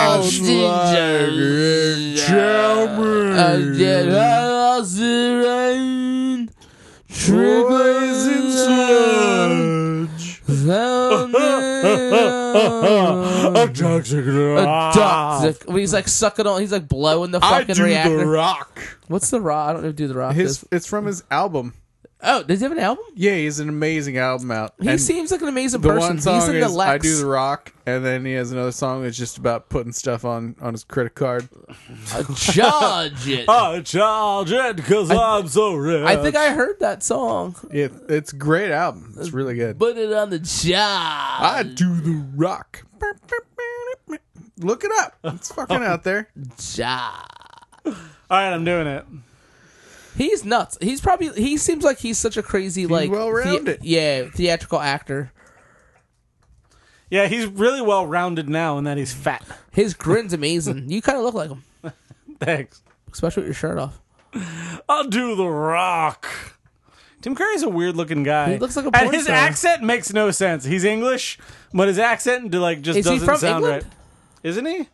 A toxic love. Toxic. When he's like sucking on, he's like blowing the I fucking do reactor. The Rock. What's the rock? I don't know. Who do the rock? It's from his album. Oh, does he have an album? Yeah, he has an amazing album out. He And seems like an amazing the person. one He's song in the is Lex. I Do the Rock, and then he has another song that's just about putting stuff on his credit card. Charge it. Oh, charge it, because I'm so rich. I think I heard that song. It's a great album. It's really good. Put it on the job. I Do the Rock. Look it up. It's fucking out there. Job. All right, I'm doing it. He's nuts. He seems like he's such a crazy, like, well-rounded. theatrical actor. Yeah, he's really well rounded now in that he's fat. His grin's amazing. You kind of look like him, Thanks. especially with your shirt off. I'll do the Rock. Tim Curry's a weird looking guy. He looks like a and porn his star. accent makes no sense. He's English, but his accent just Is he doesn't from sound England? right. Isn't he?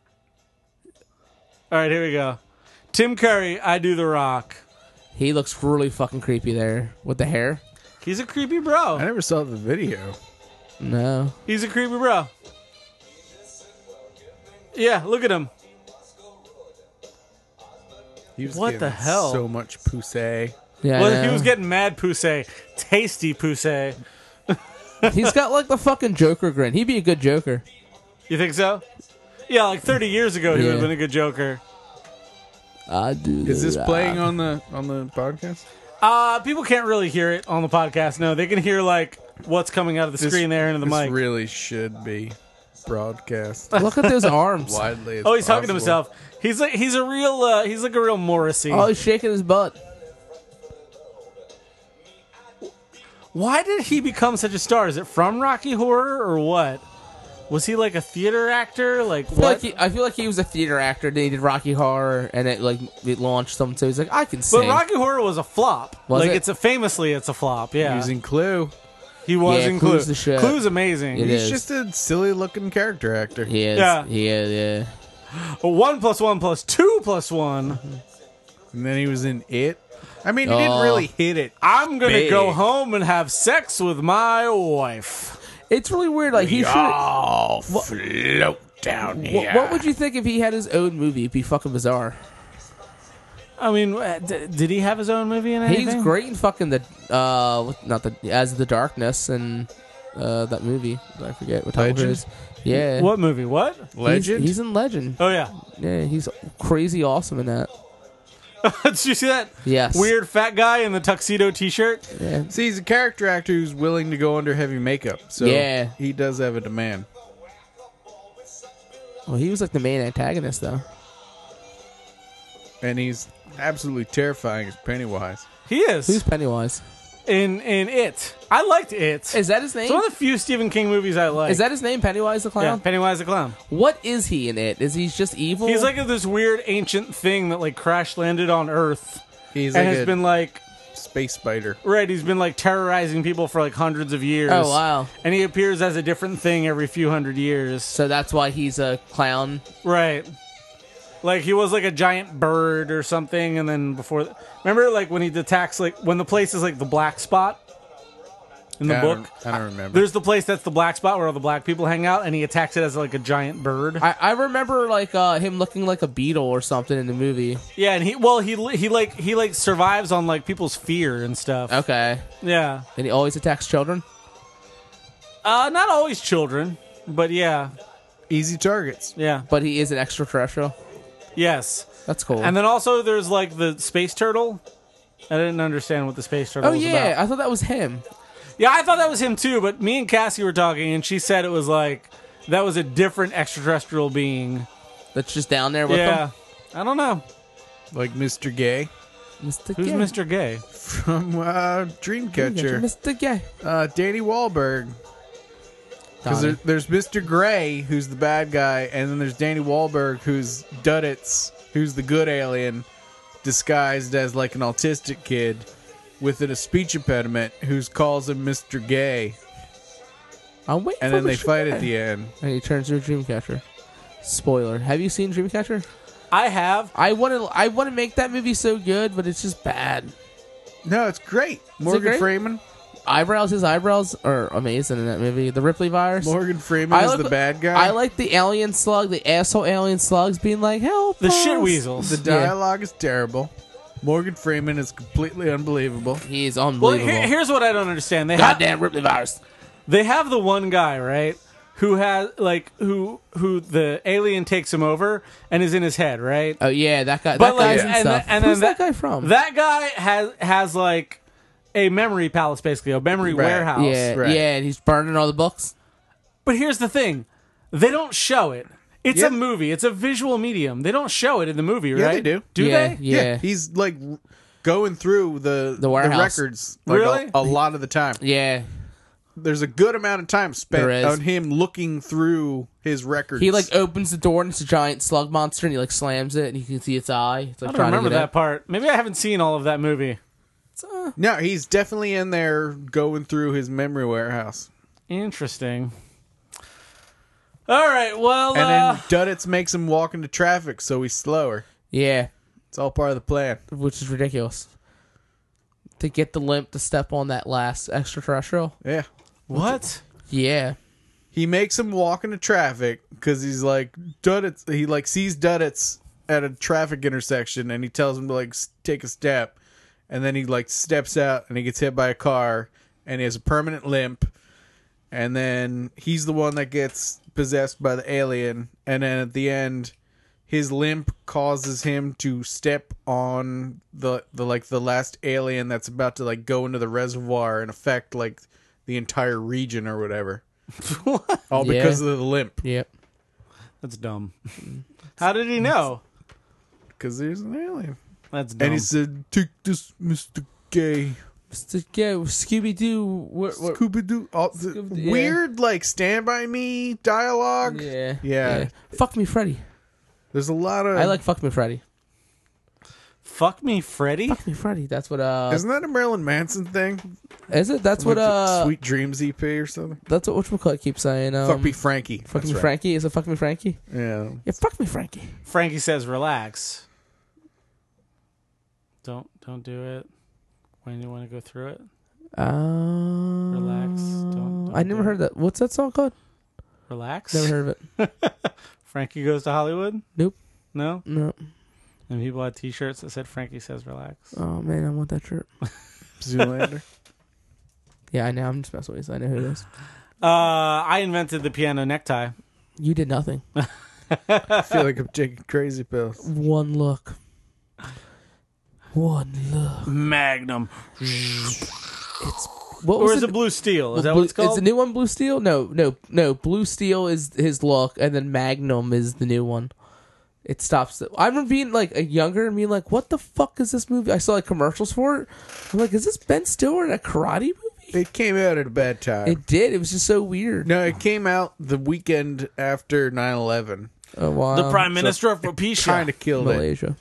All right, here we go. Tim Curry, I Do the Rock. He looks really fucking creepy there with the hair. He's a creepy I bro. never saw the video. No. He's a creepy bro. Yeah, look at him. He was What getting the hell? So much poussey. Yeah. Well, he was getting mad poussey. Tasty poussey. He's got like the fucking Joker grin. He'd be a good Joker. You think so? Yeah, like 30 years ago, he would have Yeah. been a good Joker. I do. Is this that. playing on the podcast? People can't really hear it on the podcast. No, they can hear like what's coming out of the screen there into the this mic. really should be broadcast Look at those arms. widely. As Oh, he's talking to possible. himself. He's like a real Morrissey. Oh, he's shaking his butt. Why did he become such a star? Is it from Rocky Horror or what? Was he like a theater actor? Like what? I feel like he was a theater actor. Then he did Rocky Horror, and it launched him. So he's like, I can sing. But Rocky Horror was a flop. Was like it? it's a flop. Yeah, Using Clue. he was Yeah, in Clue. Clue's the shit. Clue's amazing. It He's is. just a silly looking character actor. He is. Yeah. He is. Yeah. 1 + 1 + 2 + 1. And then he was in It. I mean, he didn't really hit it. I'm gonna Big. go home and have sex with my wife. It's really weird. Like he should. all float down here. What would you think if he had his own movie? It'd be fucking bizarre. I mean, did he have his own movie in anything? He's great in fucking the not the As the Darkness and that movie. I forget what title it Legend? is. Yeah. What movie? What? Legend? He's in Legend. Oh yeah. Yeah, he's crazy awesome in that. Did you see that Yes. weird fat guy in the tuxedo T-shirt? Yeah. See, he's a character actor who's willing to go under heavy makeup. So Yeah. he does have a demand. Well, he was like the main antagonist though. And he's absolutely terrifying as Pennywise. He is Who's Pennywise? in It. I liked It. Is that his name? It's one of the few Stephen King movies I like. Is that his name? Pennywise the yeah, Clown? Pennywise the Clown? What is he in it? Is he just evil? He's like this weird ancient thing that like crash landed on Earth He's and like has a been like space spider. he's been like terrorizing people for like hundreds of years. Oh wow. And he appears as a different thing every few hundred years. So that's why he's a clown. Right. Like he was like a giant bird or something, and then remember like when he attacks like when the place is like the black spot in the book. I don't remember. There's the place that's the black spot where all the black people hang out, and he attacks it as like a giant bird. I remember like him looking like a beetle or something in the movie. Yeah, and he survives on like people's fear and stuff. Okay. Yeah, And he always attacks children. not always children, but yeah, Easy targets. yeah, But he is an extraterrestrial. yes. That's cool. And then also there's like the space turtle. I didn't understand what the space turtle oh was yeah, about. I thought that was him. Yeah, I thought that was him too, but me and Cassie were talking, and she said it was like that was a different extraterrestrial being. That's just down there with Yeah, him. I don't know. Like Mr. Gay Mr. Who's Gay. Mr. Gay? from Dreamcatcher. Mr. Gay. Danny Wahlberg. Because Donnie. there's Mr. Gray, who's the bad guy, and then there's Danny Wahlberg, who's Duddits, who's the good alien, disguised as like an autistic kid with a speech impediment, who calls him Mr. Gay. I'm waiting And for then they Mr. fight Gay. at the end. And he turns into a Dreamcatcher. Spoiler. Have you seen Dreamcatcher? I have. I want to make that movie so good, but it's just bad. No, it's great. Morgan great? Freeman. His eyebrows are amazing in that movie. The Ripley virus. Morgan Freeman is the bad guy. I like the alien slug, the asshole alien slugs being like, help The us." shit weasels. the dialogue is terrible. Morgan Freeman is completely unbelievable. He is Well, unbelievable. here's what I don't understand. Goddamn Ripley virus. They have the one guy, right? Who has who the alien takes him over and is in his head, right? Oh yeah, that guy. But That guy's like, and and, stuff. and Who's then that guy from? That guy has like a memory palace, basically a memory warehouse. yeah, right. yeah, and he's burning all the books. But here's the thing: they don't show it. It's Yeah. a movie. It's a visual medium. They don't show it in the movie, right? Yeah, they do. Do Yeah, they? yeah. He's like going through the warehouse. records like Really? a lot of the time. Yeah, There's a good amount of time spent There is. on him looking through his records. he like opens the door and it's a giant slug monster and he like slams it and you can see its eye. It's, like, I don't trying to remember get that part. Maybe I haven't seen all of that movie. No, he's definitely in there going through his memory warehouse. Interesting. All right. Well, And then Duddits makes him walk into traffic so he's slower. Yeah, It's all part of the plan. which is ridiculous. To get the limp to step on that last extraterrestrial. Yeah. what? Yeah, He makes him walk into traffic because he's like Duddits. He like sees Duddits at a traffic intersection and he tells him to like take a step, and then he like steps out and he gets hit by a car and he has a permanent limp, and then he's the one that gets possessed by the alien, and then at the end his limp causes him to step on the last alien that's about to like go into the reservoir and affect like the entire region or whatever. All Yeah. because of the limp. yep. That's dumb. How did he know? Because there's an alien. That's dumb. And he said, "Take this, Mr. Gay." Mr. Go, Scooby Doo. What? Scooby Doo. Yeah. Weird, like, Stand By Me dialogue. Yeah. Yeah. Fuck me, Freddy. There's a lot of. I like Fuck me, Freddy. Fuck me, Freddy. Fuck me, Freddy. That's what. Isn't that a Marilyn Manson thing? Is it? That's Like what. the Sweet Dreams EP or something? That's what whatchamacallit keeps saying. Fuck Me Frankie. Fuck That's me, right. Frankie. Is it Fuck me, Frankie? Yeah. Yeah, fuck me, Frankie. Frankie says, "Relax. Don't do it. When you want to go through it, relax. Don't I never do heard that. What's that song called? relax." Never heard of it. Frankie Goes to Hollywood. Nope. No. No. And people had T-shirts that said "Frankie says relax." Oh man, I want that shirt. Zoolander. Yeah, I know. I'm just messing with you. So I know who it is. I invented the piano necktie. You did nothing. I feel like I'm taking crazy pills. One look. One look. Magnum. It's what Or was is it Blue Steel? Is that Blue- what it's called? Is the new one Blue Steel? No. Blue Steel is his look, and then Magnum is the new one. It stops. I remember being like a younger and being like, "What the fuck is this movie?" I saw like commercials for it. I'm like, "Is this Ben Stiller in a karate movie?" It came out at a bad time. It did. It was just so weird. No, it came out the weekend after 9/11. Oh wow. the Prime Minister of Rhodesia. Kind of killed it. Malaysia.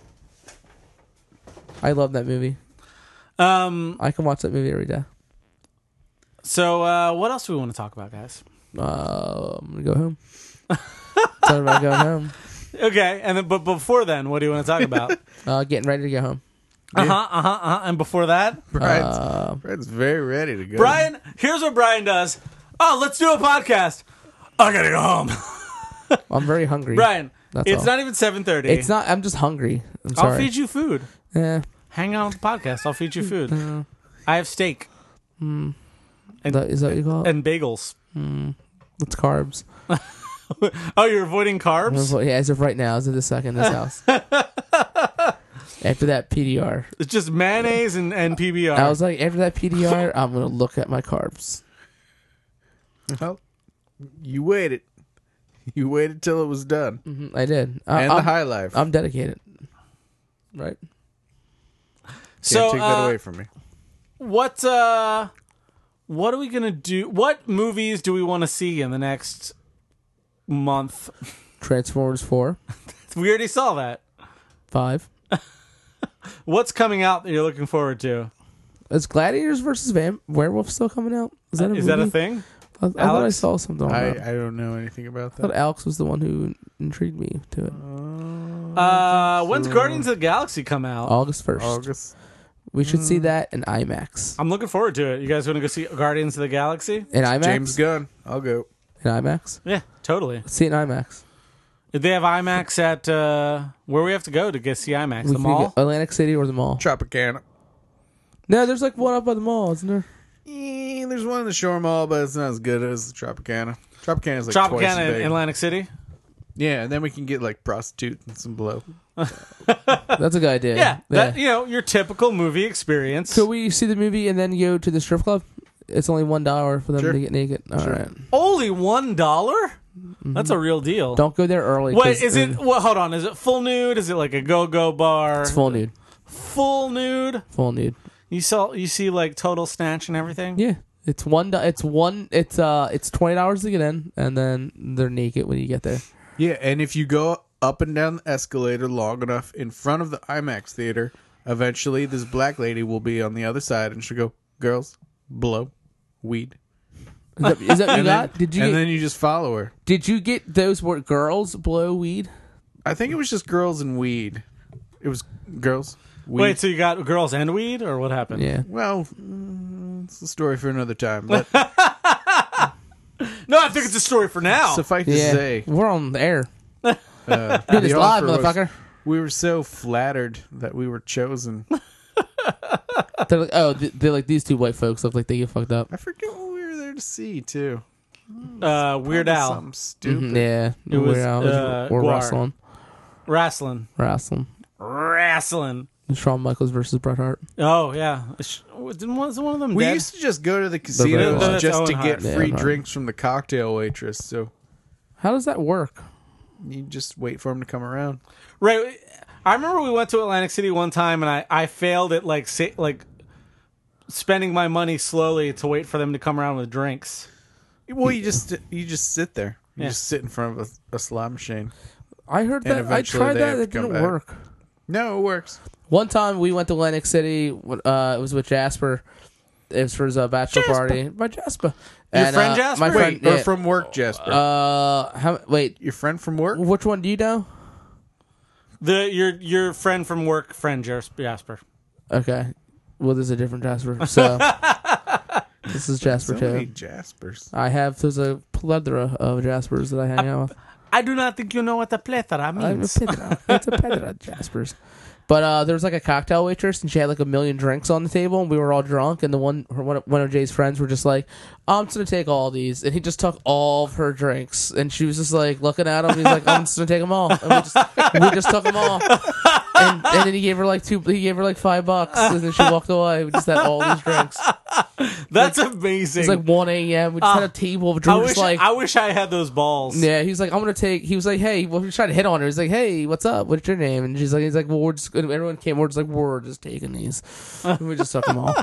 I love that movie. I can watch that movie every day. So, what else do we want to talk about, guys? I'm gonna go home. Talking about going home. Okay, and then, but before then, what do you want to talk about? Getting ready to go home. And before that, Brian's very ready to go. Brian, here's what Brian does. Oh, let's do a podcast. I gotta go home. I'm very hungry. Brian, That's it's all. not even 7:30. It's not. I'm just hungry. I'm sorry. I'll feed you food. Yeah. Hang on with the podcast. I'll feed you food. I have steak Is that what you call it? and bagels. It's carbs. Oh, you're avoiding carbs? Yeah, as of right now, as of this second, in this house. After that PDR, It's just mayonnaise and PBR. I was like, after that PDR, I'm gonna look at my carbs. Well, you waited. You waited till it was done. I did. And the I'm, high life. I'm dedicated. Right. Can't take that away from me. What are we gonna do? What movies do we want to see in the next month? Transformers 4, We already saw that. 5. What's coming out that you're looking forward to? Is Gladiators versus Werewolf still coming out? Is that a Is that a movie? thing? I thought I Alex? saw something on that. I don't know anything about I thought that. Alex was the one who intrigued me to it. When's Guardians of the Galaxy come out? August 1st. August. We should see that in IMAX. I'm looking forward to it. You guys want to go see Guardians of the Galaxy? In IMAX? James Gunn. I'll go. In IMAX? Yeah, totally. Let's see it in IMAX. Did they have IMAX at where we have to go to get see IMAX? We The can mall? go Atlantic City or the mall. Tropicana. No, there's like one up by the mall, isn't there? There's one in the Shore Mall, but it's not as good as Tropicana. Tropicana is like twice as Tropicana big. in Atlantic City? Yeah, and then we can get like prostitute and some blow. That's a good idea. Yeah. That, your typical movie experience. Could we see the movie and then go to the strip club? It's only $1 for them Sure. to get naked. All right. Only $1? That's a real deal. Don't go there early. Wait, 'cause is it? then Well, hold on. Is it full nude? Is it like a go-go bar? It's full nude. Full nude. Full nude. You see like total snatch and everything. Yeah. It's it's $20 to get in, and then they're naked when you get there. Yeah, and if you go up and down the escalator long enough in front of the IMAX theater, eventually this black lady will be on the other side, and she'll go, "Girls, blow, weed." Is that what you got? Then you just follow her. Did you get those where girls blow weed? I think it was just girls and weed. It was girls, weed. Wait, so you got girls and weed, or what happened? Yeah. Well, it's a story for another time. But No, I think it's a story for now. suffice to Yeah. say, We're on the air. the Do this live, offer was- motherfucker. we were so flattered that we were chosen. They're like, they're like, these two white folks look like they get fucked up. I forget what we were there to see too. Weird Probably Al. something stupid. Yeah. It was, Weird Al. Or Guar. wrestling. Wrestling. Shawn Michaels versus Bret Hart. Oh, yeah. Wasn't one of them We dead? used to just go to the Red casinos Lion. just to Owen get Hart. free Yeah, drinks from the cocktail waitress. So How does that work? you just wait for them to come around. Right. I remember we went to Atlantic City one time, and I failed at like spending my money slowly to wait for them to come around with drinks. Well, you just sit there. You Yeah. just sit in front of a slot machine. I heard And that. I eventually tried they that. have It to come didn't back. work. No, it works. One time we went to Atlantic City. It was with Jasper. It was for his bachelor party. My Jasper. Your friend Jasper? My friend. Wait, or Yeah. from work, Jasper. Wait. Your friend from work? Which one do you know? Your friend from work, friend Jasper. Okay. Well, there's a different Jasper. So this is Jasper So many too. Jaspers. There's a plethora of Jaspers that I hang out with. I do not think you know what a plethora I'm means. a plethora. It's a plethora of Jaspers. But there was like a cocktail waitress, and she had like 1 million drinks on the table, and we were all drunk. And one of Jay's friends were just like, "I'm just gonna take all these," and he just took all of her drinks, and she was just like looking at him. He's like, "I'm just gonna take them all," and we just took them all. And then he gave her like $5, and then she walked away. We just had all these drinks. That's amazing. It's like 1 a.m. We just had a table of drinks. I wish I had those balls. Yeah, he was like, I'm gonna take. He was like, hey, well, he tried to hit on her. He's like, hey, what's up? What's your name? And he's like, well, we're just. And everyone came. We're just like, we're just taking these. And we just took them all.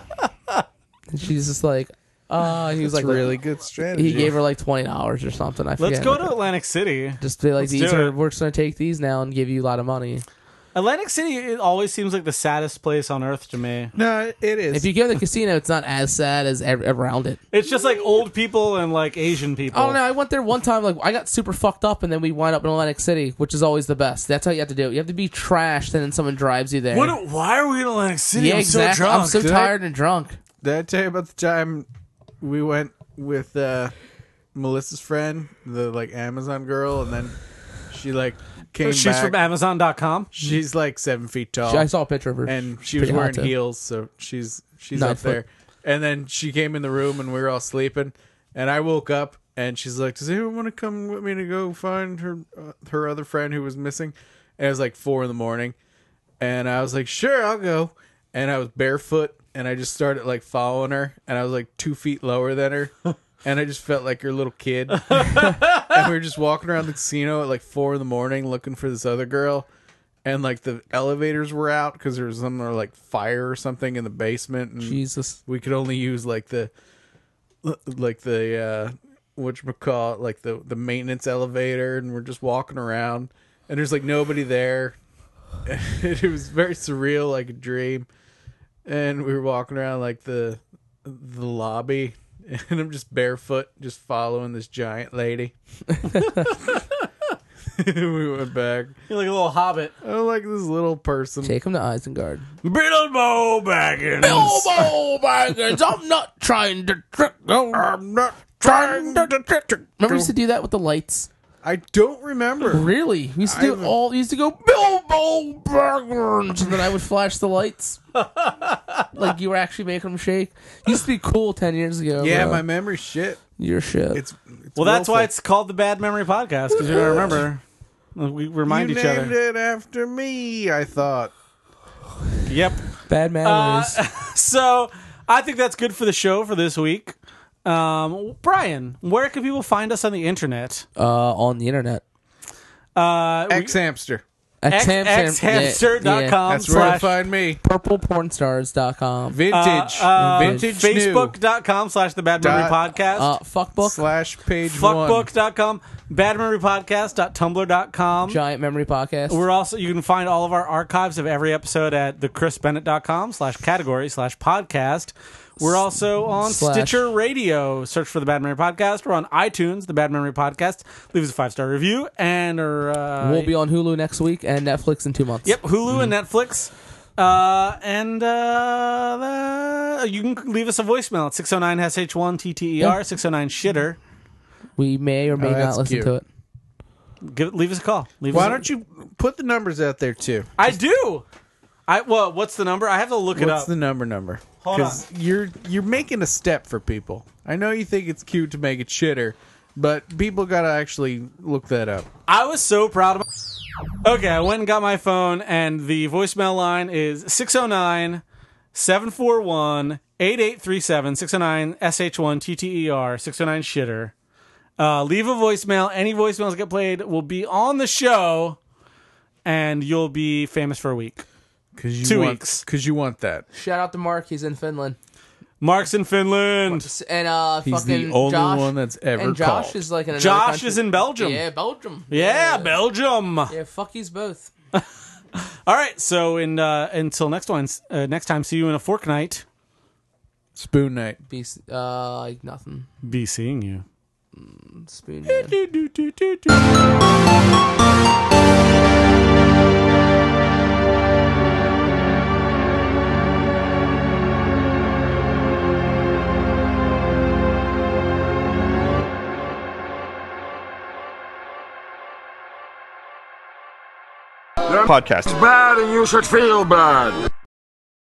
And she's just like, he was That's like, really good strategy. he gave her like $20 or something. I forget. Let's go to Atlantic City. Just be like, Let's do it. we're just gonna take these now and give you a lot of money. Atlantic City, it always seems like the saddest place on earth to me. No, it is. If you go to the casino, it's not as sad as around it. It's just like old people and like Asian people. Oh no, I went there one time. Like I got super fucked up, and then we wind up in Atlantic City, which is always the best. That's how you have to do it. You have to be trashed, and then someone drives you there. Why are we in Atlantic City? Yeah, I'm exactly. so drunk. I'm so Did I- tired and drunk. Did I tell you about the time we went with Melissa's friend, the like Amazon girl, and then she like came She's back. from Amazon.com. She's like 7 feet tall. I saw a picture of her, and she was Pretty hot, wearing too. heels, so she's 9 up foot. there. And then she came in the room, and we were all sleeping. And I woke up, and she's like, "Does anyone want to come with me to go find her other friend who was missing?" And it was like 4 a.m, and I was like, "Sure, I'll go." And I was barefoot, and I just started like following her, and I was like 2 feet lower than her. And I just felt like her little kid. And we were just walking around the casino at like 4 a.m. looking for this other girl. And like the elevators were out because there was some like fire or something in the basement. And Jesus. we could only use like the whatchamacallit, like the maintenance elevator. And we're just walking around. And there's like nobody there. It was very surreal, like a dream. And we were walking around like the lobby. And I'm just barefoot, just following this giant lady. We went back. You're like a little hobbit. Oh, like this little person. Take him to Isengard. Bilbo Baggins. Bilbo Baggins, I'm not trying to trick you. I'm not trying to trick you. Remember we used to do that with the lights? I don't remember. Really? We used to do all. We used to go Bilbo Baggins, and then I would flash the lights, like you were actually making them shake. Used to be cool 10 years ago. Yeah, bro. my memory's shit. Your shit. It's Well, that's willful. why it's called the Bad Memory Podcast, because you don't remember. We remind you each named other. it after me, I thought. Yep. Bad memories. So I think that's good for the show for this week. Brian, where can people find us on the internet? On the internet. Ex-hamster. Xhamster.com That's where to find me. Purplepornstars.com. Vintage. Vintage Facebook.com / the Bad Memory Podcast. Fuckbook. / page 1. Fuckbook.com. Badmemorypodcast.tumblr.com. Giant Memory Podcast. We're also, you can find all of our archives of every episode at thechrisbennett.com / category / podcast. We're also on Stitcher Radio. Search for the Bad Memory Podcast. We're on iTunes, the Bad Memory Podcast. Leave us a 5-star review. And we'll be on Hulu next week and Netflix in 2 months. Yep, Hulu and Netflix. You can leave us a voicemail at 609-SH1-TTER, 609-SHITTER. We may or may not that's listen cute. to it. Leave us a call. Why don't you put the numbers out there, too? I do. Well, what's the number? I have to look it up. What's the number? Hold on. Because you're making a step for people. I know you think it's cute to make it shitter, but people got to actually look that up. I was so proud of Okay, I went and got my phone, and the voicemail line is 609-741-8837, 609-SH1-TTER, 609-SHITTER. Leave a voicemail. Any voicemails that get played will be on the show, and you'll be famous for a week. 2 weeks. Because you want that. Shout out to Mark. He's in Finland. Mark's in Finland. And He's fucking the only Josh, one that's ever and Josh called. is like in another Josh country. is in Belgium. Yeah, Belgium. Yeah, Belgium. Yeah, fuck yous both. All right, so until next time, see you in a fortnight. Spoon night. Be nothing. Be seeing you. Spoon. Podcast. Bad and you should feel bad.